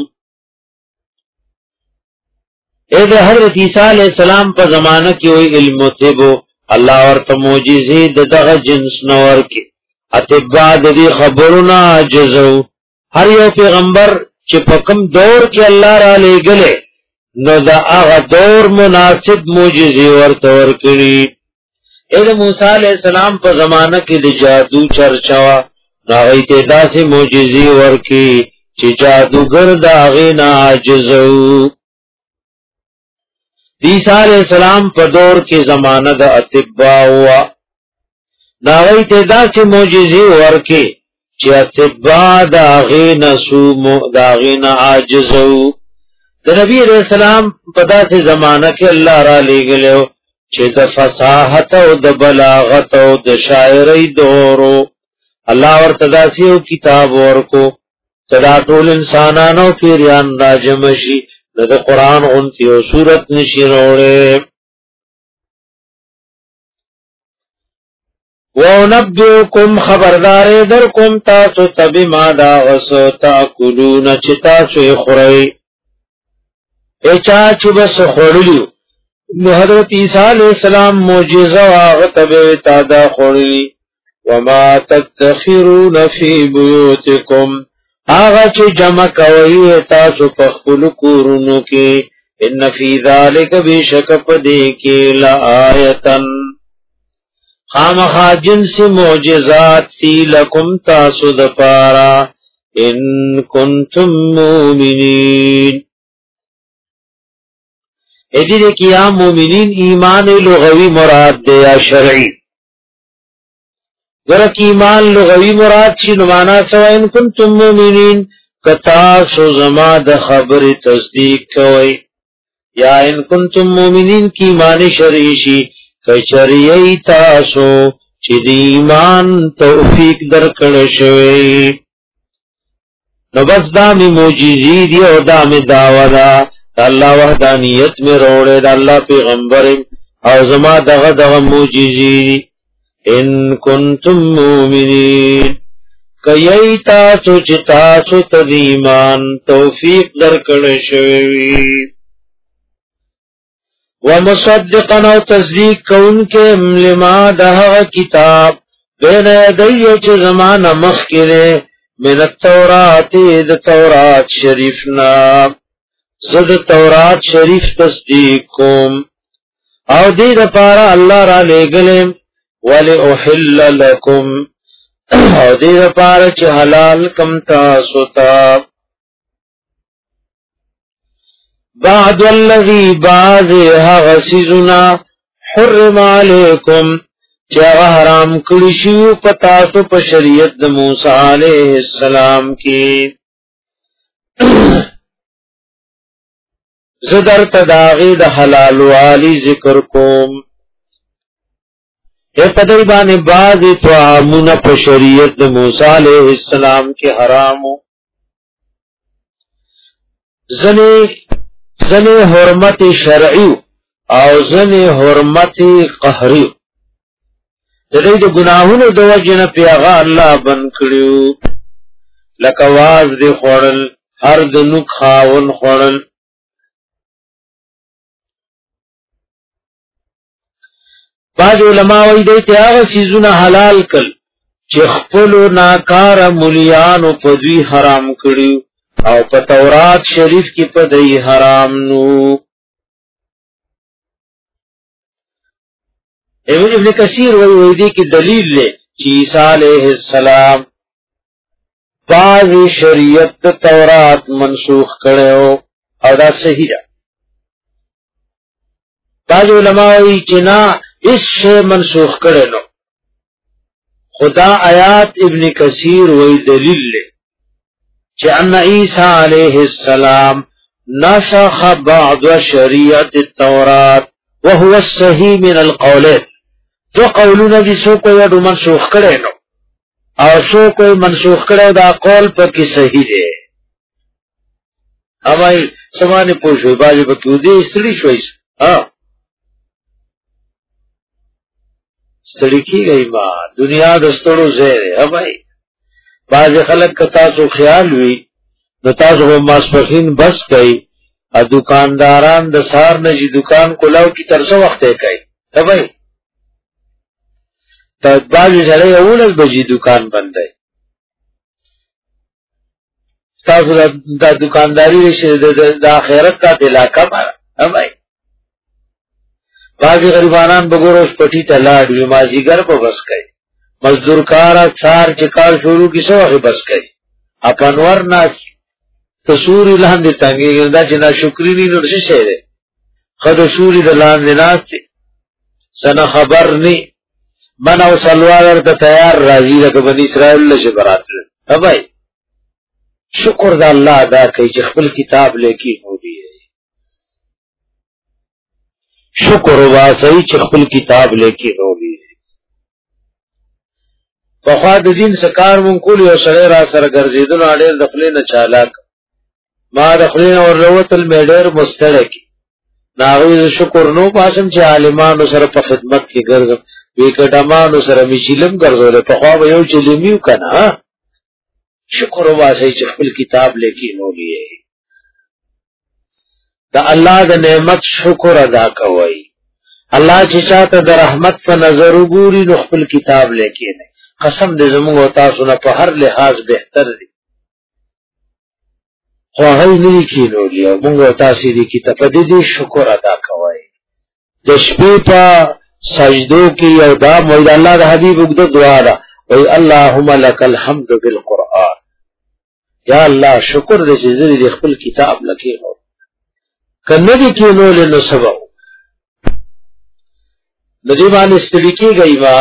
اے دا حضرت عیسیٰ علیہ السلام پا زمانہ کی ہوئی علم و طبو اللہ ورطا موجزی دا دغا جنس نور کی اتباع دی خبرنا جزو ہر یو پیغمبر چې په کوم دور کې الله را لېږلې نو دا هغه دور مناسب معجزې ورته ورکړي. اې د موسی علیه السلام په زمانه کې د جادو چرچا وا هغه ته داسې معجزې ورکړي چې جادوګر د هغې نه عاجز وو. عیسی علیه السلام په دور کې زمانه د اتباع وا هغه ته داسې معجزې ورکړي چې اتباع دا غین سومو دا غین عاجزو. د نبی علیہ السلام په داسې زمانہ کې الله را لېږلو چې د فصاحت او د بلاغت او د شاعرۍ دورو الله ورته داسې یو کتاب ورکو چې دا ټول انسانانو پیریان راجم شي د قرآن غونتی او صورت نشي وروړي. وَنَبِّئُكُمْ خبردار در کم تاسو تبی ما دا غسو تاکلون چی تاسو خورئی ایچا چی بس خوڑلیو نو حضرت عیسیٰ علیہ السلام موجزہ واغتبی تادا خوڑلی وما تتخرون فی بیوتکم آغا چی جمع کوئی تاسو پخپل کورونو کی ان فی ذالک بیشک پدیکی لآیتن خامخا جنس معجزات تی لکم تاسو دپارا ان کنتم مومنین. ایدی دیکھ یا مومنین ایمان لغوی مراد دے یا شرعی ورک ایمان لغوی مراد چی نمانا سوا ان کنتم مومنین کتاسو زما د خبر تصدیق کوئی یا ان کنتم مومنین کی ایمان شرعی شی کچریئی تاسو چی دی ایمان توفیق در کڑشوئی نو بس دامی موجزی دی او دامی دعودا دا اللہ وحدانیت میں روڑے دا اللہ پیغمبر او زما دغا دغا موجزی ان کنتم مومنین کئی تاسو چی تاسو تا دی ایمان توفیق در کڑشوئی ومصدقا او تصدیق کون کے لما دہا کتاب بین یدی چه زمان مخ کرے من التورات د تورات شریفنا زد تورات شریف تصدیق کوم او دې لپاره الله را لګلم ول احل لكم او دې لپاره چې حلال کم تاسو ته بعد الذي بعض غسیزنا حرم علیکم چې حرام کړی شو پتا تو په شریعت د موسی علیه السلام کې زدر تداغی د حلال والی ذکر کوم اے پدای باندې باز طعامونه په شریعت د موسی علیه السلام کې حرامو زنی زنی حرمت شرعی او زنی حرمت قهری د دې د ګناهونو د وجنه پیغا الله بن کړیو لکه واز دی خورل هر د نو خاون خورل بعض علماء وی دی ته هغه چیزونه حلال کړ چې خپل ناکار مليانو په دوی حرام کړیو او په تورات شریف کې په دوی حرام نو ابن کثیر وی وی دی کې دلیل لے چې عیسی علیہ السلام بعض شریعت تورات منسوخ کړو او دا صحیح ده بعض علماء وی چې نه اس شی منسوخ کړي نو خدا آیات ابن کثیر وی دلیل لے چې ان عیسی علیہ السلام نسخ بعض شریعت التورات وهو الصحیح من القولين تو قولونه دي سو کوئی اډو منسوخ کړي نو او سو کوئی منسوخ کړي دا قول په کې صحیح دی اوای سمانه پوښوي باجه په کې دي استړي شوي ها ستړي کیږي ما دنیا د ستړو زهره اوای باز خلک کتا سو خیال وی نو تاسو هم ماسپخین بس کوي ا دکانداران د سار نه جی دکان کولاو کی ترسه وخت کوي اوای تا باجی سره اولس بجی دکان بند دی تاسو دا دکانداری شه د آخرت کا علاقہ مارا امای باجی غریبانان بګوروش پټی ته لاړ وی مازیګر په بس کوي مزدور کار څار چې کار شروع کی سوغه بس کوي اپنور نه تصوری لاندې تنګي دا چې نا شکرې نه نرسي شه ده خد سوري د لاندې ناشته سنا خبر ني من او سلوار ته تیار راځي لکه بني اسرائیل له شبرات هبای شکر د الله ادا کوي چې خپل کتاب لیکي نو دی شکر واسي چې خپل کتاب لیکي نو دی په خوا د دین سکار مون کول یو سره را سره ګرځیدل اړ د خپل نه چالاک ما د خپل اور وروتل میډر مستړک ناوی شکر نو پاسم چې عالمانو سره په خدمت کې ګرځم وی کډمانو سره می چیلم ګرځول په خوا یو چلیمیو کنه شکر واسي چې خپل کتاب لیکي نو لیے دا الله د نعمت شکر ادا کوي الله چې چاته د رحمت په نظر وګوري نو خپل کتاب لیکي نه قسم دې زموږ او تاسو نه په هر لحاظ بهتر دي خو هغه نه کینو لیو موږ او تاسو دې کتاب دې شکر ادا کوي د شپې په سجدو کی او دا مولا الله د حبیب وګد دعا ده وی اللهم لك الحمد بالقران یا الله شکر دې چې زری خپل کتاب لکینو کنه دې کینو له سبا ندی باندې استړي کیږي وا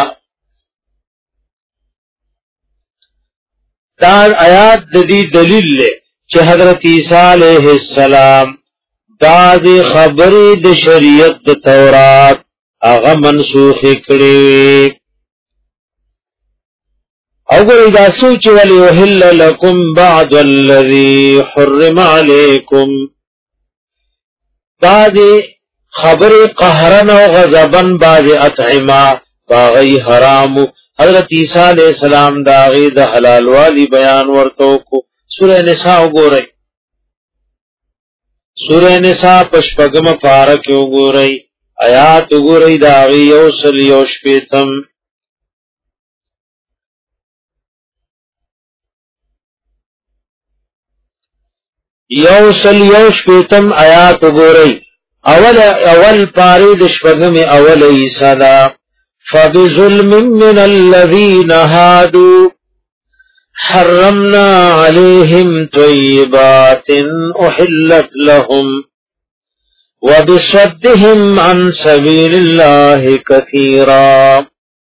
دا آیات د دې دلیل له چې حضرت عیسی علیہ السلام بعض خبرې د شریعت د تورات هغه منسوخ کړي او ګورې دا سوچ ولي وحل لكم بعض الذي حرم عليكم بعض خبرې قهرن او غضبن بعض اطعمه باغی حرام حضرت عیسی علیہ السلام داغی د حلال والی بیان ورته کو سورہ نساء وګورئ سورہ نساء پشپغم پارک وګورئ آیات وګورئ داغی یو سل یو شپیتم یوصل یوش پیتم آیات گورئی اول اول پاری دشپگم اول ایسادا فبظلم من الذین هادوا حرمنا عليهم طيبات أحلت لهم وبصدهم عن سبيل الله كثيرا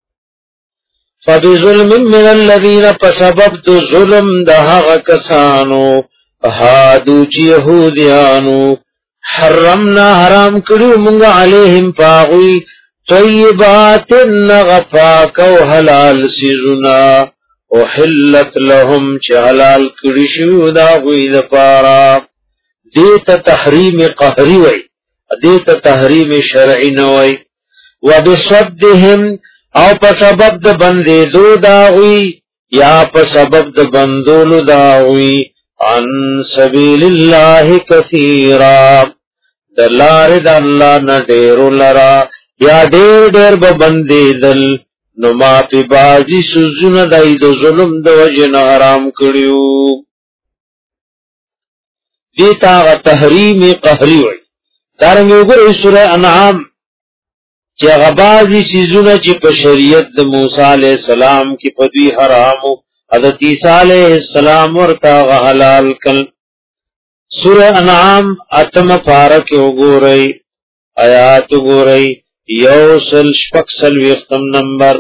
فبظلم من الذين فسببت ظلم دهغ كسانو هادو چی یهودیانو حرمنا حرام کړو مونږ علیهم پاغوی طیبات نغفاک او حلال سیزنا وحلت لهم چه حلال کړی شو دا غوی د پارا دیتا تحریم قهری وی دیتا تحریم شرعی نوی وبصدهم او په سبب د بندې دو دا غوی یا په سبب د بندولو دا غوی عن سبیل الله کثیرا دلار د الله نه ډیرو لرا یا ډیر ډیر به بندې دل نو ما پی بازی سوزن دای دو ظلم دو وجن حرام کریو دیتا غا تحریم قهری وی دارنگی اگر سورہ انعام چی غبازی سیزن چی پا شریعت دا موسیٰ علیہ السلام کی پدوی حرامو حضرت عیسیٰ علیہ السلام ورطا غا حلال کل سورہ انعام اتم پارک اگو رئی آیات اگو رئی یوسل شپکسل ویختم نمبر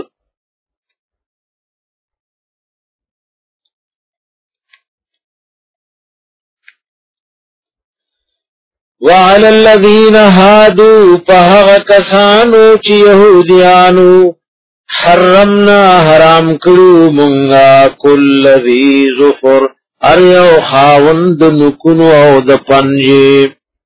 وعلى الذين هادوا فهغ کسانو چی یهودیانو حرمنا حرام کرو منگا کل ذی ظفر اریو خاوند نکنو او د پنجی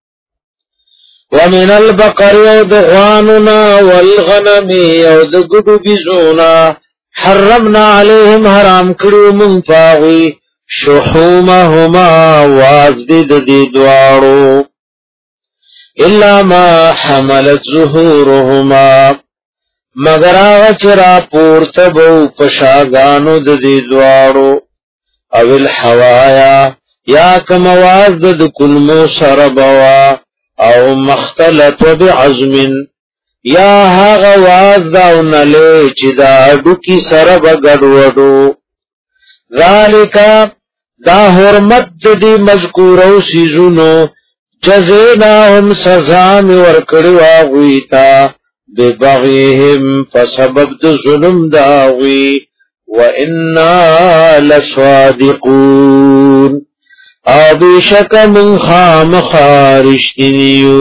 ومن البقر او د غواننا والغنم او د گدو بیزونا حرمنا علیهم حرام کرو من پاغی شحومهما وازدد دی دوارو الا ما حملت ظهورهما مگر آغا چرا پورتبو پشاگانو د دی دوارو او الحوایا یا کمواز د کلمو سربوا او مختلط بعظم یا هاغ واز داو نلے چی دا اڈوکی سرب گڑوڑو ذالکا دا حرمت دی مذکورو سیزونو جزیناهم سزام ورکڑو آغویتا ببغیهم فسبب دو ظلم داغوی وَإِنَّا لَصَادِقُونَ او بیشک من خام خارشتنیو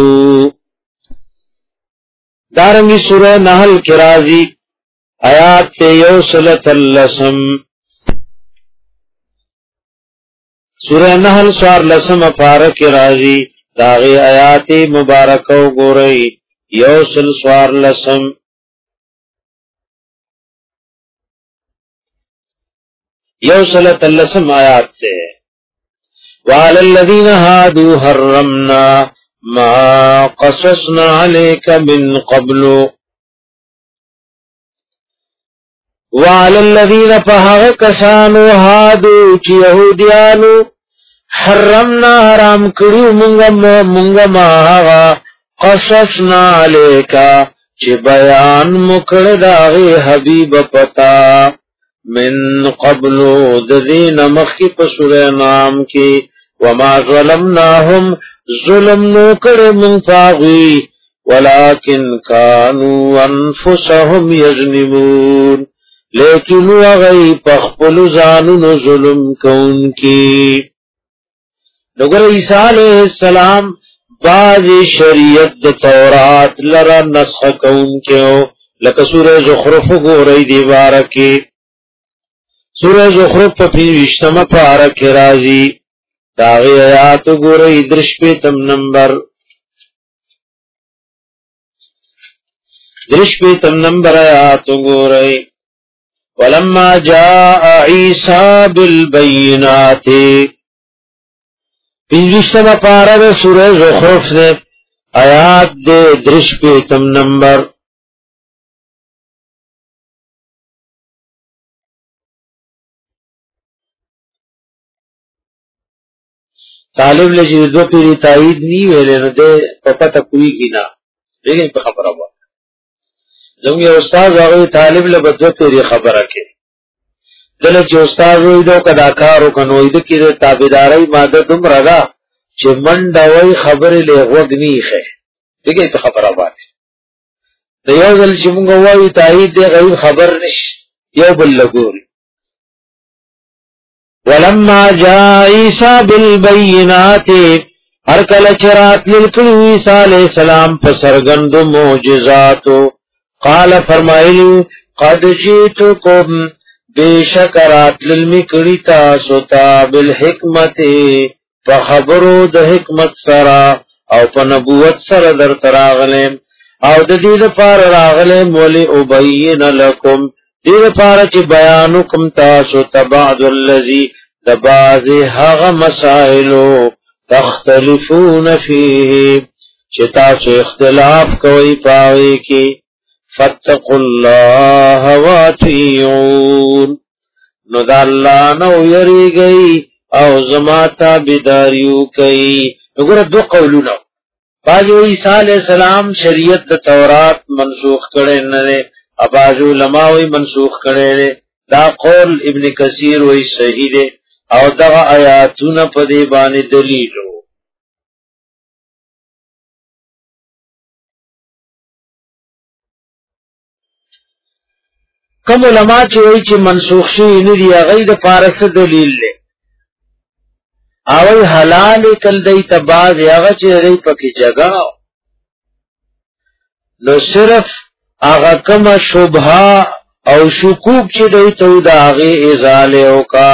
دارنگی سورہ نحل کی رازی آیات تیو صلت اللسم سورہ نحل سوار لسم پارک رازی داغی آیات مبارکو گورئی یو سل سوار لسم یو صلت اللسم آیات تے وعلى الذين هادوا حرمنا ما قصصنا عليك من قبل وعلى الذين فهغ كسانوا هادوا چی یهودیانو حرمنا حرام کریو منگا منگا ماغا قصصنا علیکا چی بیان مکر داغی حبیب پتا من قبلو دذین مخی پسور نام کی وما ظلمناهم ظلم نوکر من فاغی ولیکن کانو انفسهم یظلمون لیکن وغی پخپل زانون ظلم کون کی نگر عیسیٰ علیہ السلام بعض شریعت د تورات لرا نسخ کون کیو لکه سورہ زخرف گو رئی دیوارکی سورہ زخرف پا پینوشتم پارک رازی داغی آیات گو رئی درش پیتم نمبر درش پیتم نمبر آیات گو رئی ولما جاء عیسیٰ بالبینات پینوشتم پارک سورہ زخرف دے آیات دے درش پیتم نمبر طالب لجی دو پیری تایید نی ویلے نو دے پپتا کوئی کی نا لیکن پہ خبر آبا زمگی استاذ آگئی طالب لبدو پیری خبر آکے دل چی استاذ ہوئی دو کداکارو کنوئی دو کی دے تابدارائی مادہ دم رگا چی من دوائی خبر لے غوگ نیخے لیکن پہ خبر آبا دا یو دل چی منگا وائی تایید دے غیب خبر نش یو بل لگوری ولما جاء عیسیٰ بالبینات ہر کل چرات للکل عیسیٰ علیہ السلام پسرگند موجزاتو قال فرمائلو قد جیتکم بیشکرات للمکڑی تاسوتا بالحکمت فخبرو د حکمت سرا او پنبوت سر در تراغلیم او د دید پار راغلیم ولی ابین لکم دیر پارا چی بیانو کم تاسو تبعد اللذی دبازی حغ مسائلو تختلفون فیه چی تاسو اختلاف کوئی پاوی کی فاتقوا اللہ واتیعون نو دا اللہ نو یری گئی او زماتا بداریو کئی نگو دو قولونو باجو عیسیٰ علیہ السلام شریعت دا تورات منسوخ کرے نرے اباجو علماوی منسوخ کرے دا قول ابن کثیر وی صحیح دے او دا آیاتون پدی بانی دلیلو کم علماء چی وی چی منسوخ شوی ندی اغید پارس دلیل لے اوی حلال کل دی تباز یاغا چی دی پکی جگہ نو صرف آغا کم شبہا او شکوک چی دی تو دا آغی ازالیو کا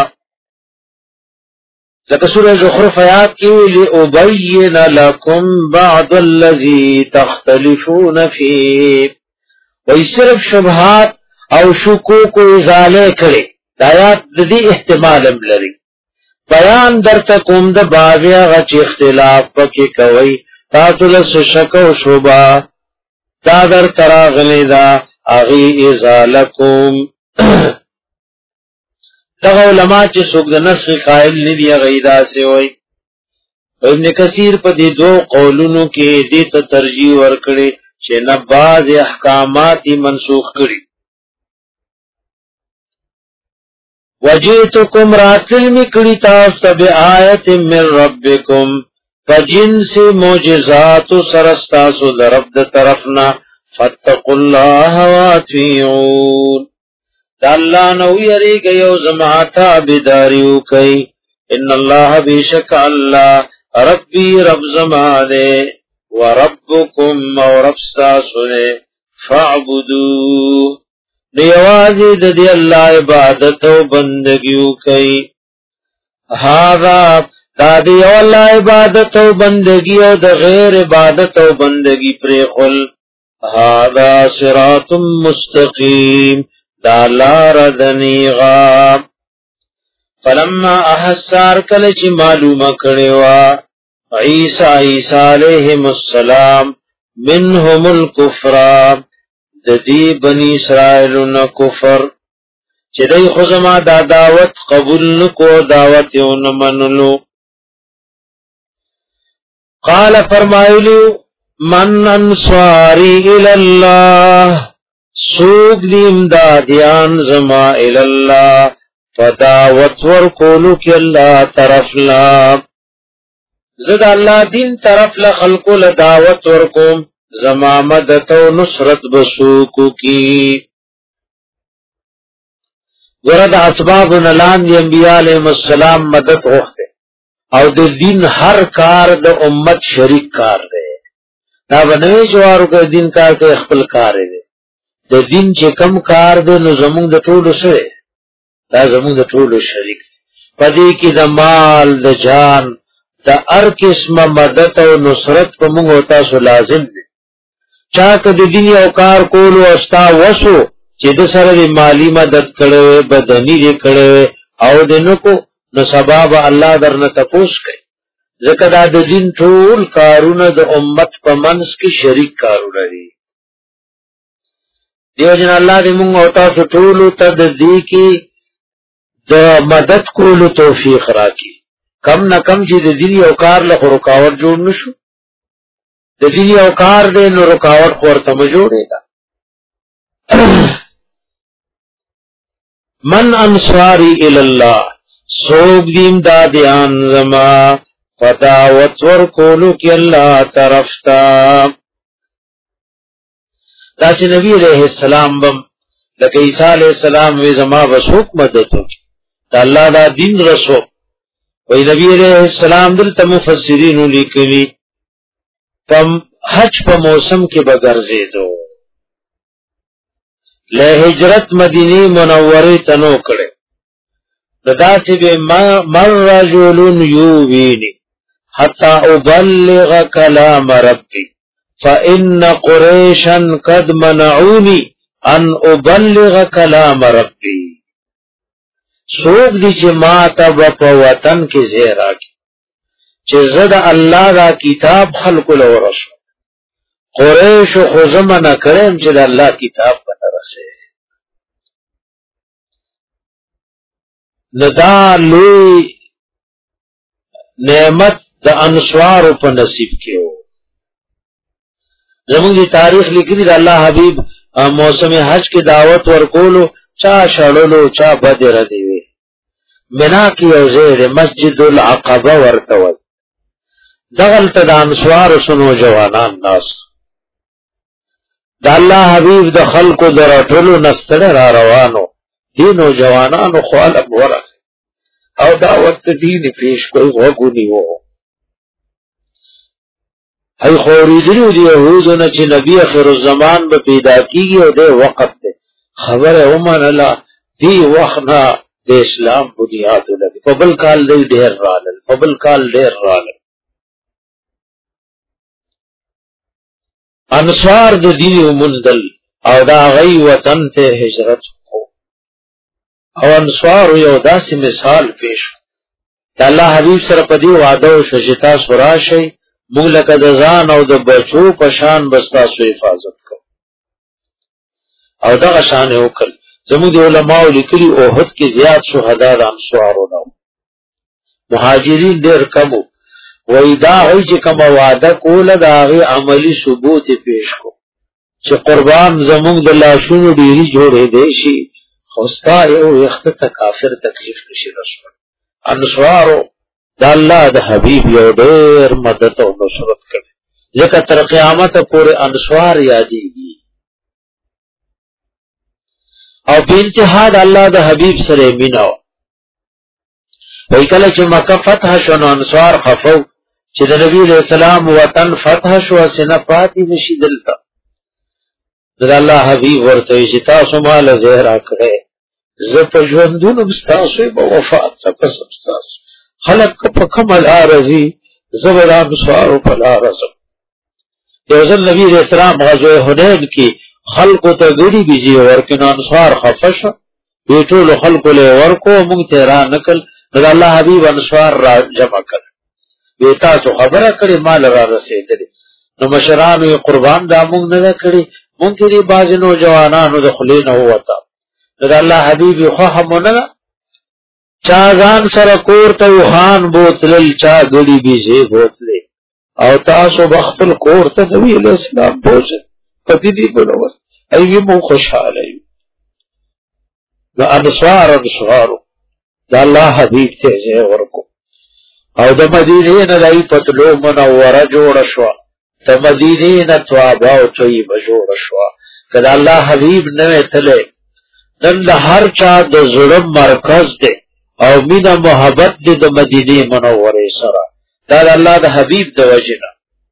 ذکر سورہ زخرف آیات کی لِأُبَيِّنَ لَكُمْ بَعْضَ الَّذِي تَخْتَلِفُونَ فِيهِ وی صرف شبہات او شکوک و ازالے کرے دایات دی احتمالم لری بیان در تکم دا بازی آغا چی اختلاف پکی کوئی تاسو لس شک و شبہ دا در تراغلی دا آغی ازالکم دغه علماء چې څوک د نص قائل نه دی غیدا سے وای ابن کثیر په دې دوه قولونو کې دې ته ترجیح ورکړي چې نه بعض احکامات منسوخ کړي وجئتکم راتل میکړي تاسو به آیت من ربکم فجنس معجزات سرستاسو د رب د طرفنا فاتقوا الله واطيعون دا اللہ نو یری گیو زماتا بداریو کئی ان اللہ بیشک اللہ ربی رب زمانے وربکم و رب ساسنے فاعبدو دیوازی دی اللہ عبادت و بندگیو کئی ہاغا دا دیو اللہ عبادت و بندگیو دا غیر عبادت و بندگی پریخل ہاغا صراط مستقیم دا لار دنیغا فلما احسار کلچ معلوم کڑیوا عیسیٰ عیسیٰ علیہم السلام منہم الکفر دی بنی اسرائیلون کفر چدی خزما دا دعوت قبول نکو دعوت یون منلو قال فرمائلو من انصاری الاللہ سوک دی امدادیان زما الاللہ فدعوت ورکولو کی اللہ طرف لا زد اللہ دین طرف لخلقو لدعوت ورکوم زما مدد و نصرت بسوکو کی ورد اسباب نلان دی انبیاء علیہ السلام مدد غختے او دی دین ہر کار دا امت شریک کار دے نا بنوی جوارو کا دین کار کے اخپل کار دے د دین چې کم کار دی نو زمونږ د ټولو سره دا زمونږ د ټولو شریک پدې کې د مال د جان د هر قسمه مدد او نصرت په موږ او تاسو لازم دی چا که د دین او کار کولو استا وسو چې د سره مالی مدد کړي بدني دې کړي او دنه کو نو سبب الله درنه تفوس کوي ځکه دا د دین ټول کارونه د امت په منځ کې شریک کارونه دي دیو جن اللہ دی مونگ ہوتا سو ټولو ته د دې کې د مدد کولو توفیق راکړي کم نه کم چې د دین یو کار له رکاوټ جوړ نشو د دین یو کار دې نو رکاوټ ورته م جوړېږي من انصاری الی الله سوق دیم دادیان زما فدعوت ورکولو کی اللہ طرف تا داسی نبی علیہ السلام بم لکہ عیسیٰ علیہ السلام وی زما بسوک مددو کی تا اللہ دا دین رسو وی نبی علیہ السلام دلتا مفسرینو لکلی پم حج پا موسم کے بگرزے دو لے ہجرت مدینی منوری تنو کڑے ددا سے بے مر رجل یوبینی حتی ابلغ کلام ربی فإن قریشا قد منعونی ان ابلغ کلام ربی سوک دی چی ماتا بپا وطن کی زیرہ کی چی زد اللہ دا کتاب خلق لو رسول قریش خوزم نکرم چی دا اللہ کتاب بنا رسے ندا لوی نعمت دا انصار پا نصیب کیو زمان دی تاریخ لکلی دا اللہ حبیب موسم حج کی دعوت ورکولو چا شڑلو چا بد ردیوی منا کی اوزیر مسجد العقبہ ورکول دغلت دا انصار سنو جوانان ناس دا اللہ حبیب دا خلقو دا رٹلو نستر را روانو دینو جوانانو خوالب ورک او دعوت دین پیش کوئی غگونی ہو ای خوریدنیو دی یهودونا چی نبی اخر الزمان با پیدا کی گی او دے وقت دے خبر اومن اللہ دی وقنا دے اسلام بنیادو لگی فبل کال دے دیر رالل فبل کال دیر رالل انصار دا دینیو مندل او دا غی وطن تے ہجرت او انصار یو داسی مثال پیش دا اللہ حبیب سر پدی وعدو شجتا سراشی مولک دزان او د بچو پشان بستا سو حفاظت کو او دا غشان اوکل زمود علماء لکلی اوحد کی زیاد شہداء دا انصارو نو مہاجرین دیر کمو وی دا غی چی کم وعدہ کولا دا غی عملی ثبوت پیش کو چی قربان زمود لاشون دیری جوڑے دیشی خوستا یو اختتا کافر تکلیف نشی رسول انصارو دا اللہ دا حبیب یو دیر مدد و نصرت کرے لیکن تر قیامت پورے انصار یادی گی او بی انتہا دا اللہ دا حبیب سرے مناو وی کل چی مکہ فتح شنو انصار خفو چی دا نبی علیہ السلام وطن فتح شو سنہ پاتی نشی دلتا دا اللہ حبیب ورطوی چی تاسو مال زہرہ کرے زپ جوندون بستاسوی با وفات تا قسم ستاسو خلق کپا کمل آرزی زبران سوارو پل آرزم یوزن نبی علیہ السلام غزوی حنین کی خلقو تا گری بیجی ورکن انصار خفش بیٹول خلقو لے ورکو منگ تیران نکل ندا اللہ حبیب انصار را جمع کر بیتا سو خبرہ کری مال را رسی دلی نو مشرانوی قربان دا منگ ندا کری منگ کری باز نوجوانانو دخلین ہوتا ندا اللہ حبیب خواہمو ندا چاگان سر کور تا وخان بوتلل چا گڑی بیزے بوتلے او تاسو بخفل کور تا نبی علیہ السلام بوزن پتی دی بلور ایوی مو خوشحال ایوی دا انصار انصارو دا اللہ حبیب تیزے ورکو او دا مدینین دائی پتلو منور جوڑ شوا دا مدینین تواباو طیب جوڑ شوا کہ دا اللہ حبیب نوے تلے نن دا ہر چا دا ظلم مرکز دے او مینا محبت دی دا مدینی منور سرا دا اللہ دا حبیب دا وجنا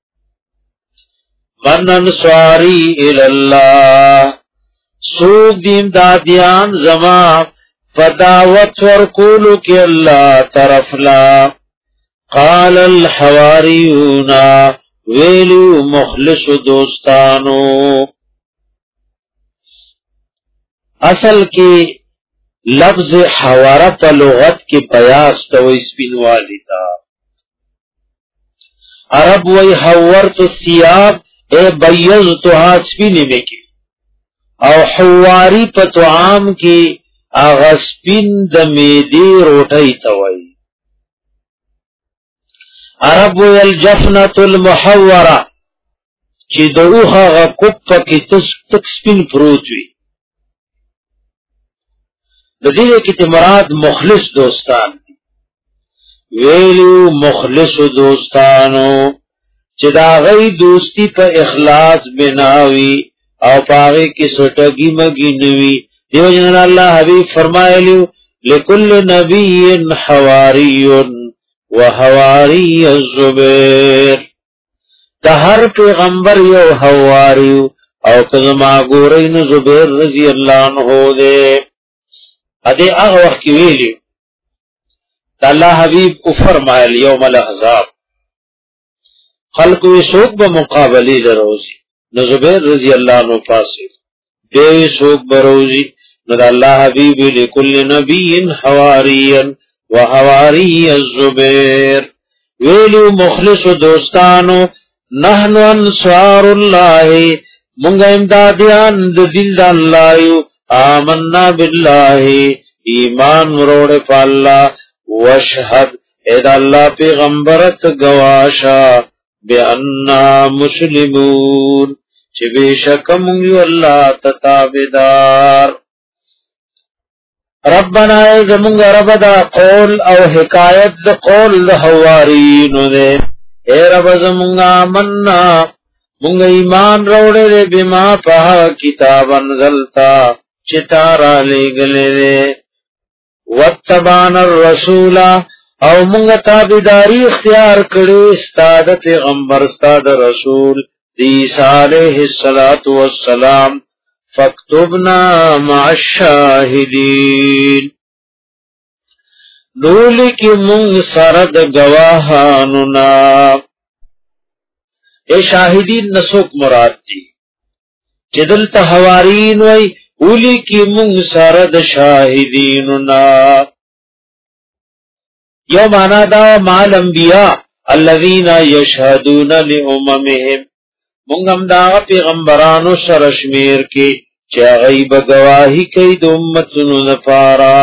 من انصاری الاللہ سوک دیم دادیان زمان فدعوت ورکولو کی اللہ طرف لا قال الحواریون ویلو مخلص دوستانو اصل کی لفظ حوارہ پا لغت کی بیاس تا وی سپینوالی تا عرب وی حورت الثیاب اے بیض تو ہاں سپینی میں کی او حواری پا طعام کی آغا سپین دمیدی روٹی تا وی عرب ویل جفنة المحوره چې د اوخه غکوپ کې تک سپین پروت وي. د دې کې مراد مخلص دوستان ویلو مخلص دوستانو چې دا غي دوستی په اخلاص بناوي او پاره کې سټګي مګي نوي. دیو جن الله حبیب فرمایلیو لكل نبي حواري وحواري الزبير، دا هر پیغمبر یو حواری او کزما ګورین زبیر رضی الله عنه دے. ا دې هغه وخت کې ویلی الله حبیب او فرمایل یوم الاحزاب خلق وی سوق به مقابله دروزی نو زبیر رضی الله عنه پاسه دې سوق بروزی نو الله حبیب لكل نبی حواریا وحواری الزبیر ویلو مخلص دوستانو نحن انصار الله مونږ امدادیان د دین د الله یو آمنا بالله ایمان وروړ په الله واشهد اذا الله پیغمبرت گواشا بأننا مسلمون چې بشک مونږ یو الله تتابدار. ربنا زمونږ رب دا قول او حکایت د قول د حواریینو ده. اے رب زمونگا مننا مونگا ایمان روڑے دے بما پہا کتاب انزلتا چتارا لے گلے دے واتبان الرسولا او مونگا تابداری اختیار کرے استاد پیغمبر استاد رسول عیسیٰ علیہ السلام فاکتبنا مع الشاہدین دولی کی مونگ سرد گواہانونا. اے شاہدین نسوک مراد دی چدل تحوارین وی اولی کی مونگ سرد شاہدینونا. یو مانا دا مال انبیاء الذین یشہدون لأممہم مونگ ہم دا پیغمبرانو سرشمیر کی چا غیب گواہی کئی دو امتنو نفارا.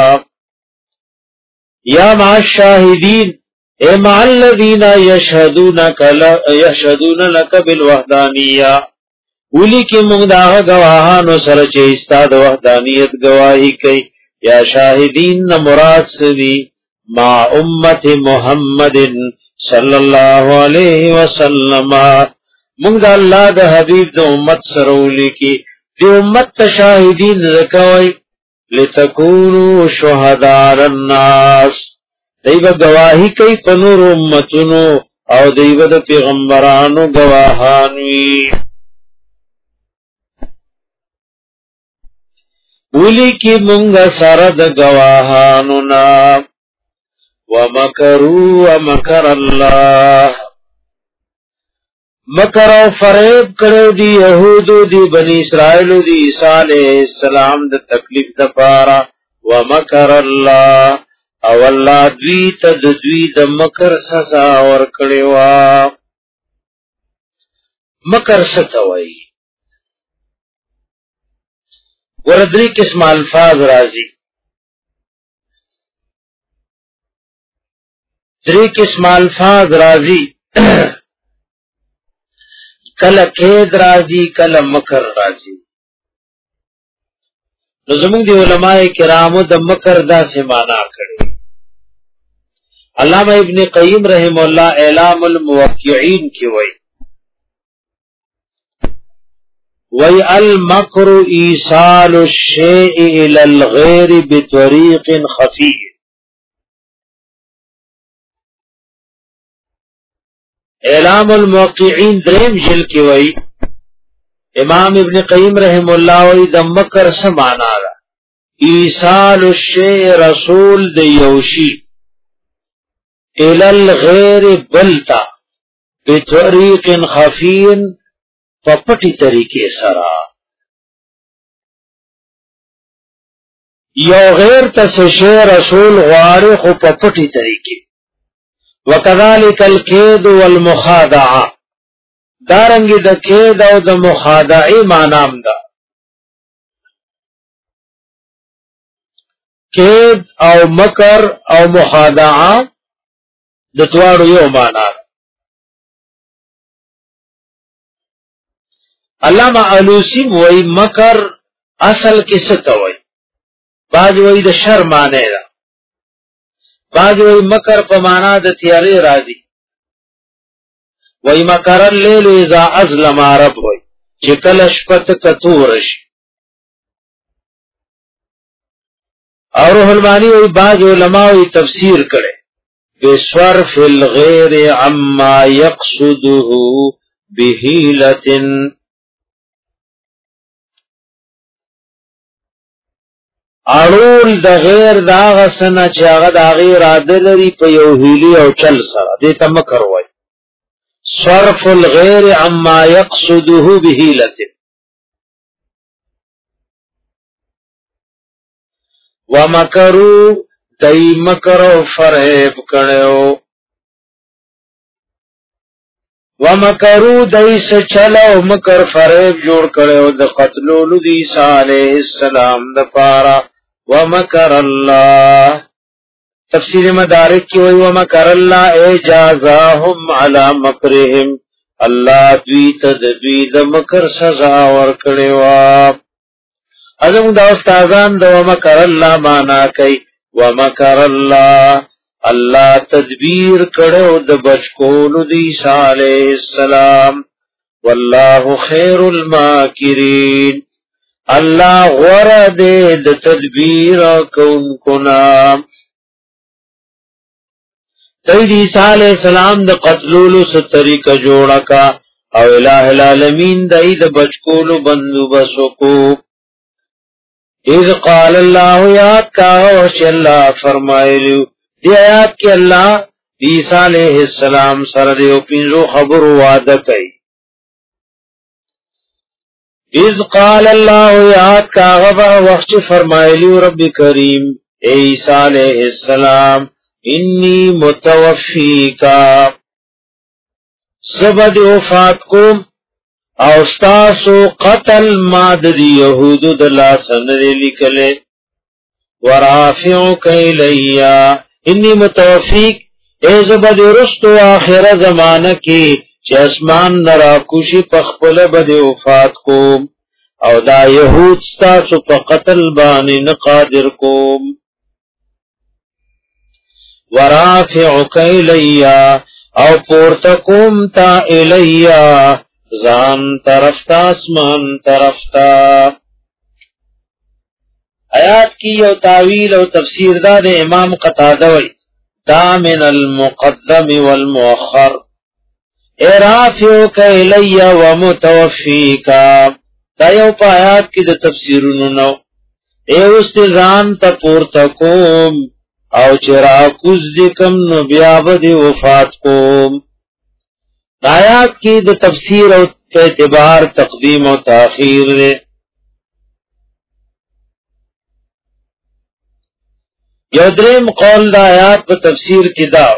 یا مع الشاہدین اے مع الذین یشہدون لک بالوحدانیہ اولی کی مونږ دا گواهانو سره چې استاد وحدانیت گواہی کوي. یا شاہدین نہ مراد سوی مع امت محمد صلی اللہ علیہ وسلم مونږ دا الله د حبیب د امت سره اولی کی دی امت شاہدین زکوي لتکونوا شهداء علی الناس دیو گواہی کئی پنور امتونو او دیو د پیغمبرانو گواہانوی. اولی کی منگا سرد گواہانونا ومکرو ومکر اللہ مکر او فریب کرو دی یہودو دی بنی اسرائیلو دی عیسیٰ علیہ السلام د تکلیف د پارا ومکر اللہ او الله دوی ته د دوی د مکر سزا ورکړي وا. مکر ستوي وردري قسم الفاظ راځي درې قسم الفاظ راځي کله کېد راځي کله مکر راځي. نو زموږ دی علماء کرامو د مکر داسې معنا کړي. علامہ ابن قیم رحم اللہ اعلام الموقعین کی وئی وی المکر ایصال الشیء الى الغیر بطریق خفی. اعلام الموقعین دریم جل کی وئی امام ابن قیم رحم اللہ وی د مکر سمانا را ایصال الشیء رسول د یوشی الال غیر بلتا بطریق خفین پپٹی طریقے سرا یو غیر تسشی رسول غاری خو پپٹی طریقے. وکذالک الکید والمخادعہ دارنگی دا کید او دا مخادعی معنام دا. کید او مکر او مخادعہ د توارو یو معنا علامہ علوسی وی مکر اصل کی ستوئی، بعض وی د شر معنی دا، بعض وی مکر په معنا د تیاری راځي، وی مکر اللیل اذا ازلم عرب وی چې کله شپه کتور شي. اور روح المانی وی بعض علماء وی تفسیر کړي بصرف الغیر عما يقصده بحیلة، اړول د غیر دا غسنه چې هغه د غیر عادل لري په یو هیلی او چل سره دې ته مکر وای. صرف الغیر عما يقصده بحیلة، ومکروا دای مکر او فریب کړو، ومکروا دای سچل او مکر فریب جوړ کړو د قتلولو د عیسی علیه السلام د پاره. ومکر الله تفسیر مدارک کی وی ومکر الله اجازاهم علی مکرهم، الله دوی ته د دوی د مکر سزا ورکړي وا. ازم دا استادان د ومکر الله معنا کوي ومکر الله، الله تدبیر کړو د بچکولو د عیسی علیه السلام. والله خیر الماکرین، الله غره دې د تدبیر کوونکو نام. د عیسی علیه السلام د قتلولو ست طریقه جوړه کا او الہ العالمین دای د بچکولو بندوبست کو. اذ قال الله یاد کا او چې الله فرمایلو دی آیات کې الله عیسی علیہ السلام سره یو پینځو خبرو وعده کوي. اذ قال الله یاد کا غوا وخت فرمایلی رب کریم عیسی علیہ السلام انی متوفیکا، سبد وفات کوم او ستاسو قتل ماد دی یهودو دلا سنری لکلے. ورافعک الیا، انی متوفیک اے زبد رستو آخر زمانہ کی چه اسمان نرا کشی پخپل بد وفات کوم او دا یهود ستاسو پا قتل بانی نقادر کوم. ورافعک الیا او پورتکوم تا الیا زان طرفتا اسمان طرفتا. آیات کی یو تاویل او تفسیر دا دے امام قتادہ وی دا من المقدم والمؤخر، ارافعک الی ومتوفیکا دا یو پا آیات کی دا تفسیرونو نو اے استزان تا پورتکوم او چراکوز دکم نو بیابد وفات کوم. آیات کی د تفسیر او اعتبار تقدیم و تاخیر دے. یو دریم قول دا آیات په تفسیر کی دا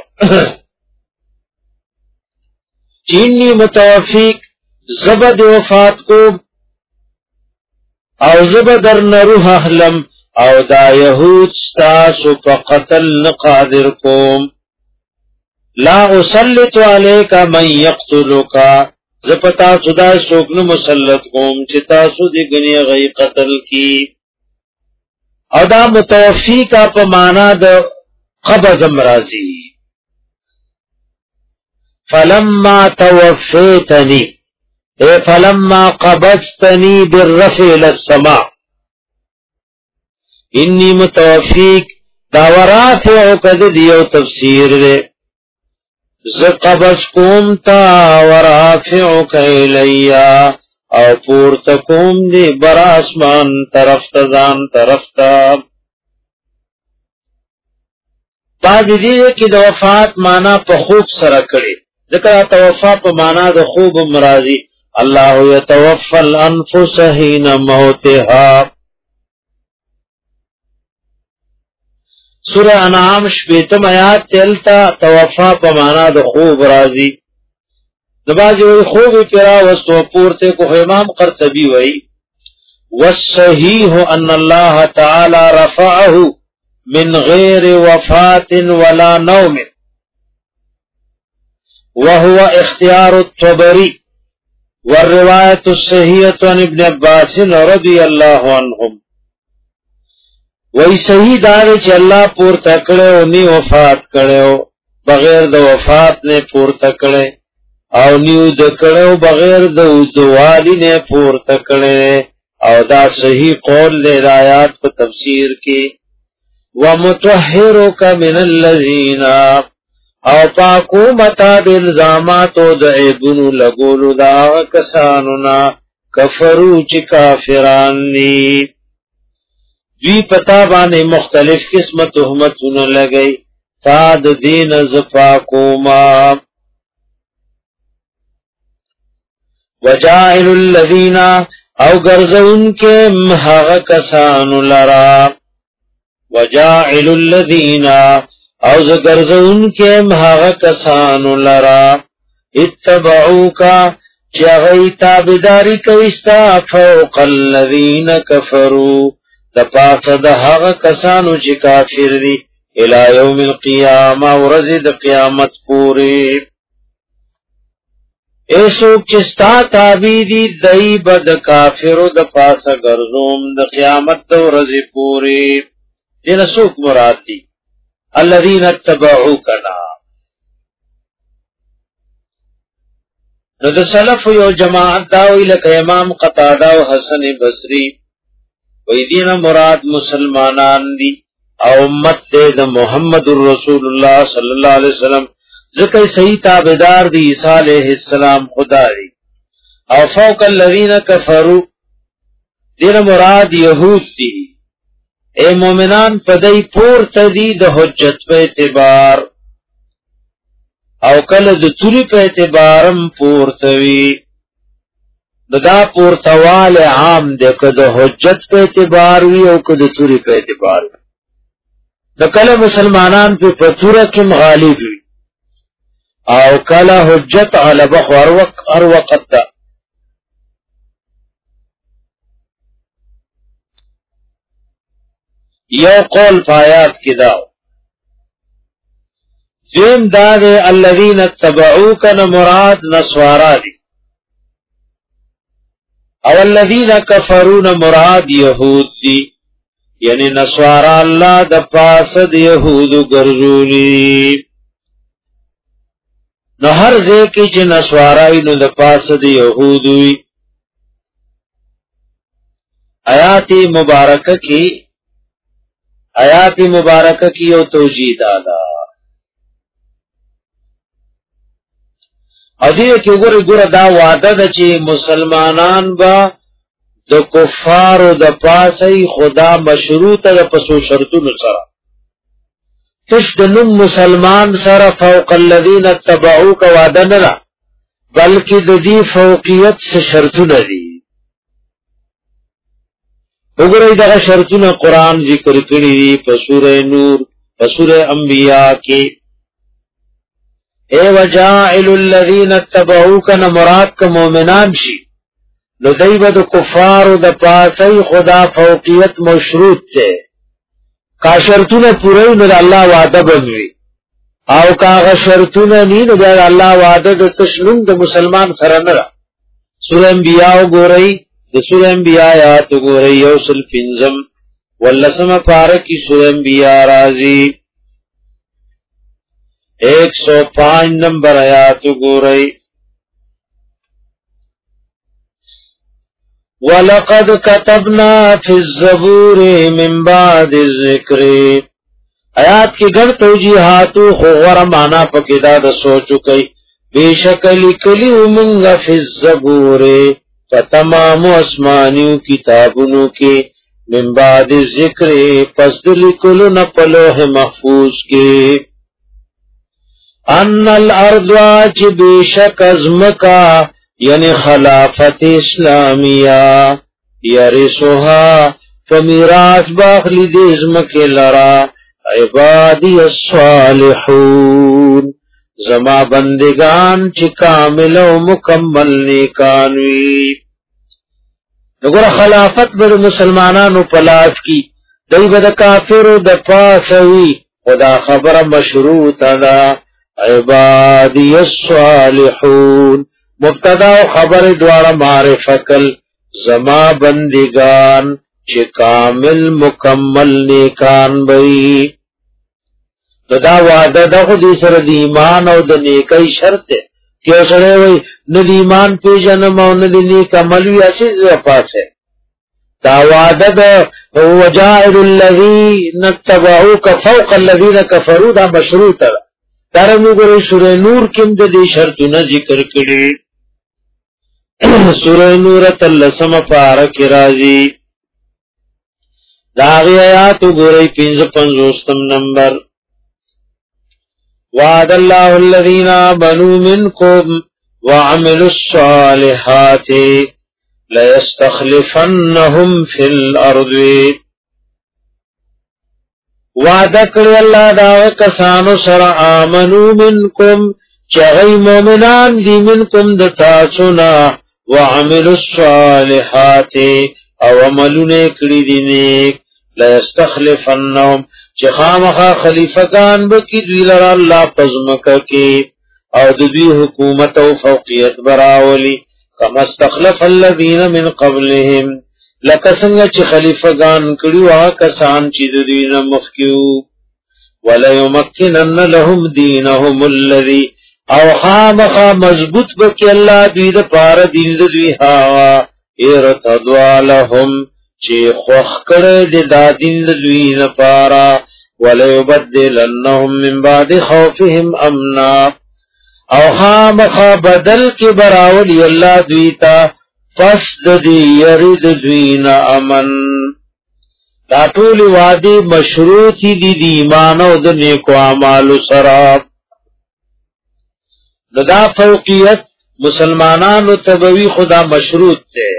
چینی متوفیق زبد وفات کو او زبدر نروح احلم او دا یهود ستاسو پا قتل نقادر کوم. لا اسلط علیک من یقتلوکا، زپتا صدا سوکن مسلط کوم چتا سودی گنی غی قتل کی. او دا متوفی کا پا مانا دا قبض امرازی. فلما توفیتنی اے فلما قبضتنی بالرفع للسماء، انی متوفیق دا ورافعو کد دیو تفسیر دے زقبس کوم تا ورافعک الیا او پورتکوم دی بر اسمان طرف تزان طرف تا. بعد دیده کی دا وفات مانا پا خوب سره کړي، ذکر توفا پا مانا دا خوب مرازی. اللہ یتوفى الانفس حین موتها، سورہ انعام شپیتم آیات تلتا توفا پا مانا دا خوب رازی. نبازی وی خوب پیرا وستو پورتے کو امام قرطبی وی والصحیح ان اللہ تعالی رفعه من غیر وفات ولا نوم، وهو اختیار الطبری والروایت الصحیحۃ عن ابن عباس رضی اللہ عنہم وی صحیح دار چې الله پور تکړه او نی وفات کړو بغیر د وفات نه پور تکړه او نیو د کړو بغیر د وزوالی نه پور تکړه او دا صحیح قول له آیات په تفسیر کې ومطهرک من الذین او پاکو متا د الزامات او د عیبونو لګولو دا کسانو نا کفرو چې کافران دي دوی پتا باندې مختلف قسمه تهمتونه لګئی تا د دین زفاکوما وجاعل الذین او گرزون کے مہاغ کسانو لرا وجاعل الذین او گرزون کے مہاغ کسانو لرا اتبعوکا چاگئی تابداری کوستا فوق الذین کفروا دپاس دہاغ کسانو چی کافر دی الى یوم القیامہ ورزد قیامت پوری ایسوک چستا تابی دی دئی بد کافرو دپاس گرزوم د قیامت دو ورزد پوری دینا سوک مراد دی الذین اتبعو کنا نو د سلف یو جماعت داوی لکه امام قتادہ و حسن بصری وی دین مراد مسلمانان دی او امت دے دا محمد الرسول اللہ صلی اللہ علیہ وسلم ذکر صحیح تابدار دی عیسیٰ علیہ السلام خدا دی او فوق الذین کفروا دین مراد یہود دی اے مومنان پدئی پور تدی دا حجت پہ اعتبار او کل دا توری پہ اعتبارم پور توی دا پورتوال عام دے که دا حجت پہ اعتبار وی او که دا توری پہ اعتبار وی دا کل مسلمانان پہ پتورہ کم غالب وی او کل حجت غلبخ ہر وقت دا یو قول پایات کی داو دیم دا دے الذین اتبعوکن مراد نسوارا دی او الذین کفرون مراد یہود دی یعنی نسوارا اللہ د پاس د یہود گرزولی نو ہر ذکی چی نسوارائی نو د پاس د یہود وی آیاتی مبارکہ کی آیاتی مبارکہ کی او توجیہ دادا او دیو کی گوری گور دا وعده دا چی مسلمانان با دا کفار و دا پاسی خدا مشروط دا پسو شرطو نسرا تش دا نم مسلمان سر فوق الذین اتبعو کا وعده نرا بلکہ دا دی فوقیت سے شرطو ندی اگرئی دا شرطو نا قرآن ذکر کری دی پسور نور پسور انبیاء کی اے وجاعل الذین اتبعوک نہ مراد کا مومنان شی نو دیبا دا کفار و دا پاسی خدا فوقیت مشروط تے کا شرطون پوری نو دا اللہ وعدہ بنوی او کاغا شرطون نی نو دا اللہ وعدہ دا تشنون دا مسلمان سرنرا سورہ انبیاء گو رئی دا سورہ انبیاء آیات گو رئی یوصل پنزم واللسم پارکی سورہ انبیاء رازی ایک سو پانچ نمبر آیات گو رئی وَلَقَدْ كَتَبْنَا فِي الزَّبُورِ مِن بَعْدِ الذِّكْرِ آیات کی گھر توجیحاتو خوغر مانا پکدا دا سوچو کئی بے شکلی کلی امنگا فی الزبور فتمام اسمانیو کتابنو کے من بعد الذکر پس دلی کلو نپلوح محفوظ کے ان الارض آج بے شک ازمکا یعنی خلافت اسلامیہ یرسوها فمیراث باخلی دیزمک لرا عبادی الصالحون زما بندگان چی کامل و مکمل نیکانوی نگوڑا خلافت بر مسلمانانو پلاس کی دی بدا کافر و دا پاسوی خدا خبر مشروط دا عبادی الصالحون مبتدا او خبر دواړه معرفه کل زما بندگان چې کامل مکمل نیکان وي. دا وعده دغه دې سره د ایمان او د نیکۍ شرط دی چې سره وي نه د ایمان پیژنم او نه د نیک عمل وي اساس پاسه. دا وعده د وجائر الذين اتبعوك فوق الذين كفروا دا مشروط ده. دا موږ سورې نور کې د دې شرطونه ذکر کړي. سورہ نور تلسم پارک راضی داغی آیات گوری پینز پنزوستم نمبر. وعد اللہ الذین آمنوا منکم وعملوا الصالحات لیستخلفنهم فی الارض. وعدہ کری اللہ داغی کسانو سر آمنوا منکم چغی مومنان دی منکم دتاسونا وعملوا الصالحات او عملونه کړی دي نیک لا استخلفنهم چې خامخا خلیفګان بکی دوی لرا الله پزمکه کې او د دوی حکومت او فوقیت براولي کما استخلف الذين من قبلهم لکه څنګه چې خلیفګان کړي وا کسان چې د دوی نه مخکیو ولا يمكنن لهم دينهم الذي او خامخا مضبوط بکی اللہ دوی دا پارا دین دا دوی ہاوا ارتدوا لهم چی خوخ کرد دا دین دا دوی نا پارا ولیبدلنهم من بعد خوفهم امنا او خامخا بدل کی براولی اللہ دوی تا فسد دی یرد دوی نا امن. دا طول وادی مشروطی دی دی ایمان او دا نیکو عمالو سراب. دا فوقیت مسلمانانو تبوی خدا مشروط تے.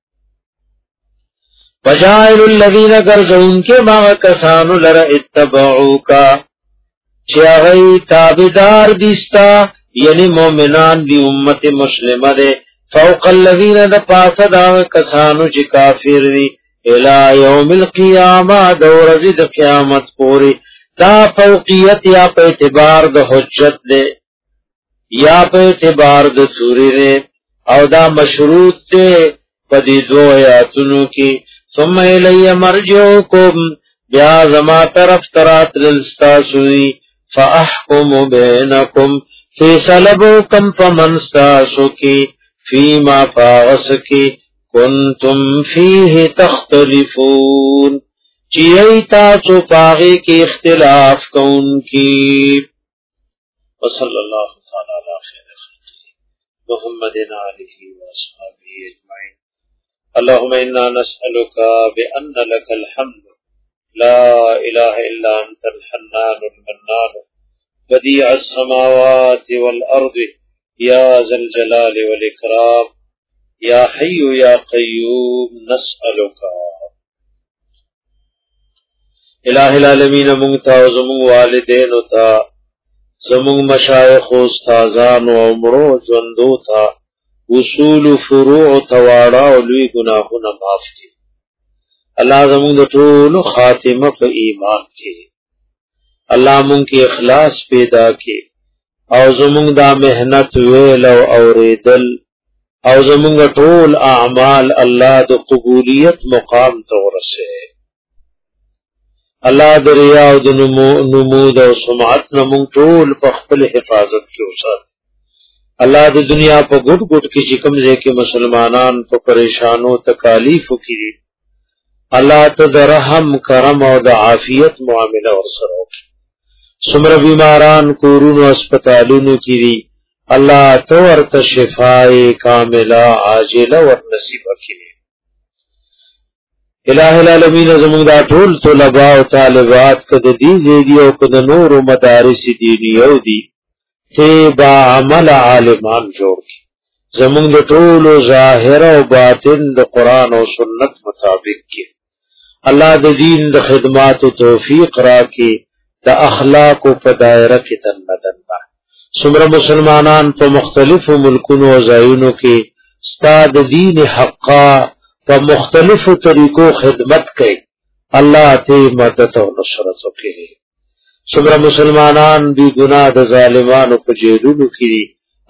وجائل الذین گرزون کے ماغا کسانو لر اتبعو کا چیغی تابدار دیستا یعنی مومنان دی امت مسلمہ دے فوق الذین دا پاسا دا کسانو چی کافر دی الى یوم القیامہ دورزی دا قیامت پوری. دا فوقیت یا پہ اعتبار دا حجت دے یا په اعتبار د سوري نه او دا مشروط ته پدې دو آیاتونو کې ثم الی مرجعکم بیا زما طرف ترات لستاسوی فاحکم بینکم فیصلبکم فمنستاسو کی فیما فاغس کی کنتم فیه تختلفون چی ایتاسو پاغی کی اختلاف کون کی. وصلی اللہ تعالی علی خیر خلقه محمد آلہ واصحابہ اجمعین. اللهم انا نسألك بأن لك الحمد لا اله الا انت الحنان المنان بديع السماوات والارض يا ذا الجلال والاكرام يا حي يا قيوم نسألك. الہ العالمین منگتا و زمون والدین تا زمون مشایخ و استازان و عمرو جوندو تا اصول فروع تواڑا و لوی گناہونا معاف کی. اللہ زمون دا طول خاتمہ پا ایمان کی. اللہ مون کی اخلاص پیدا کی او زمون دا محنت ویل و اوریدل او زمون دا طول اعمال اللہ دا قبولیت مقام تورسے. اللہ دا ریا و دا نمود و سمعت نمون طول پا خپل حفاظت کی وسات. اللہ دا دنیا پا گھٹ گھٹ کی چکم زے کے مسلمانان پا پریشانو تکالیف کی دی اللہ تا دا رحم کرم و دا عافیت معاملہ ورسرو کی. سمر بیماران کورون و اسپتالونو کی دی اللہ تو ورت شفائی کاملہ عاجلہ ور نصیبہ کی دی. الہ العالمین زمون دا ټول طلباء و طالبات کد دی زیدی و کد نور و مدارس دینیو دی تے با عمل عالمان جوڑ کی. زمون دا ټول ظاہر و باطن دا قرآن و سنت مطابق کی. اللہ دا دین دا خدمات و توفیق را کی دا اخلاق و پدائرہ کی تن ندن دا. سمر مسلمانان پا مختلف ملکن و زائنوں کی ستا دا دین حقا پا مختلف طریقوں خدمت کئی اللہ تے مدد و نصرت کی. سمر مسلمانان بھی گناہ دا ظالمان پا جیلونو کی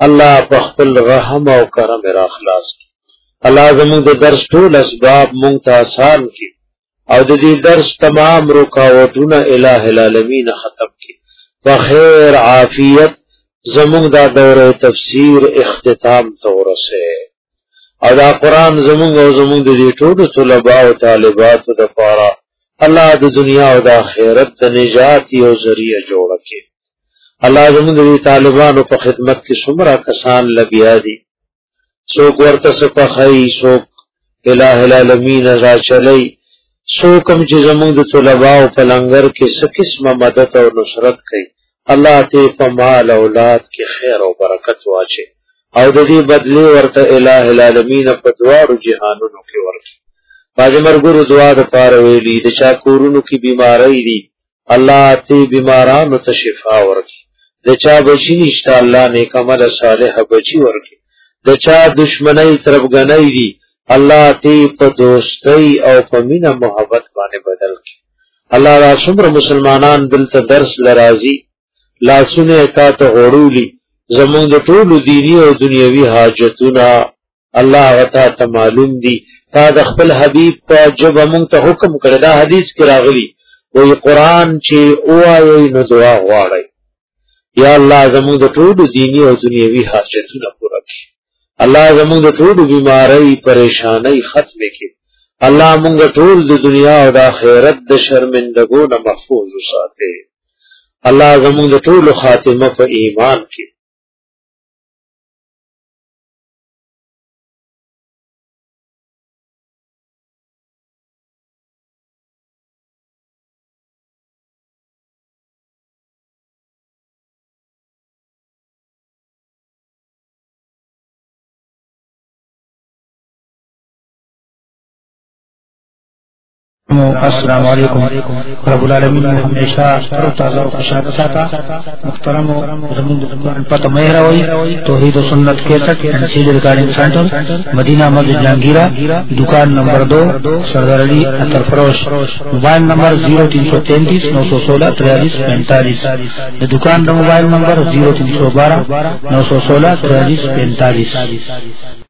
الله په خپل رحم او کرم را خلاص کړي. الله زموږ د درس ټول اسباب مونږ ته آسان کړي او د دې درس تمام رکاوټونه الٰه العالمین ختم کړي. په خیر عافیت زموږ دا دوره تفسیر اختتام ته ورسه او دا قرآن زموږ او زموږ د دې ټولو طلباء او طالباتو لپاره الله د دنیا او د آخرت د نجات یو ذریعہ جوړ کړي. الله زموږ د طالبانو په خدمت کې څومره کسان لګیا دي، څوک ورته سپخای، څوک الٰه العالمین را چلی، څوک هم چې زموږ د طلباء په لنګر کې څه قسمه مدد او نصرت کوي. الله ته په مال اولاد کې خیر او برکت واچي او د دې بدلی ورته الٰه العالمین په دواړو جهانونو کې ورکړي. باج مرګورو دعا د پاره ویلي د چا کورونو کې بیماری دي، الله ته بیمارانو ته شفا ورکړي. د چا بچی نشته، الله نیک عمل صالح بچی ورکړي. د چا دشمنی طرفګنۍ دي، الله ته په دوستۍ او په مینه محبت باندې بدل کړي. الله را څومره مسلمانان دلته درس لرازي لاسونه تا ته غړولي، زمونږ د ټولو دینی او دنیوي حاجتونه الله غتا ته معلوم دي. تا د خپل حبیب په جبه مونږ ته حکم کړی، دا حدیث کې راغلی وی قرآن چې اوایي نو دعا غواړئ. یا الله زمونږ د ټولو دینی او دنیوي حاجتونه پوره کړي. الله زمونږ د ټولو بیماری پریشانای ختم کړي. الله مونږ ټول د دنیا او د آخرت د شرمندګو نه محفوظ وساتي. الله زمونږ د ټولو خاتمه په ایمان کې. السلام علیکم رب العالمین ہمیشہ تر تازہ و خوشحال ساتا. محترم زمین دکان پتہ مہروی توحید و سنت cassette and CD recording centre Madina مسجد جہانگیرہ دکان نمبر دو سردار علی اطہر فروش. موبائل نمبر زیرو تین سو تینتیس نو سو سولہ تریالیس پینتالیس. دکان کا موبائل نمبر زیرو تین سو بارہ نو سو سولہ تریالیس پینتالیس.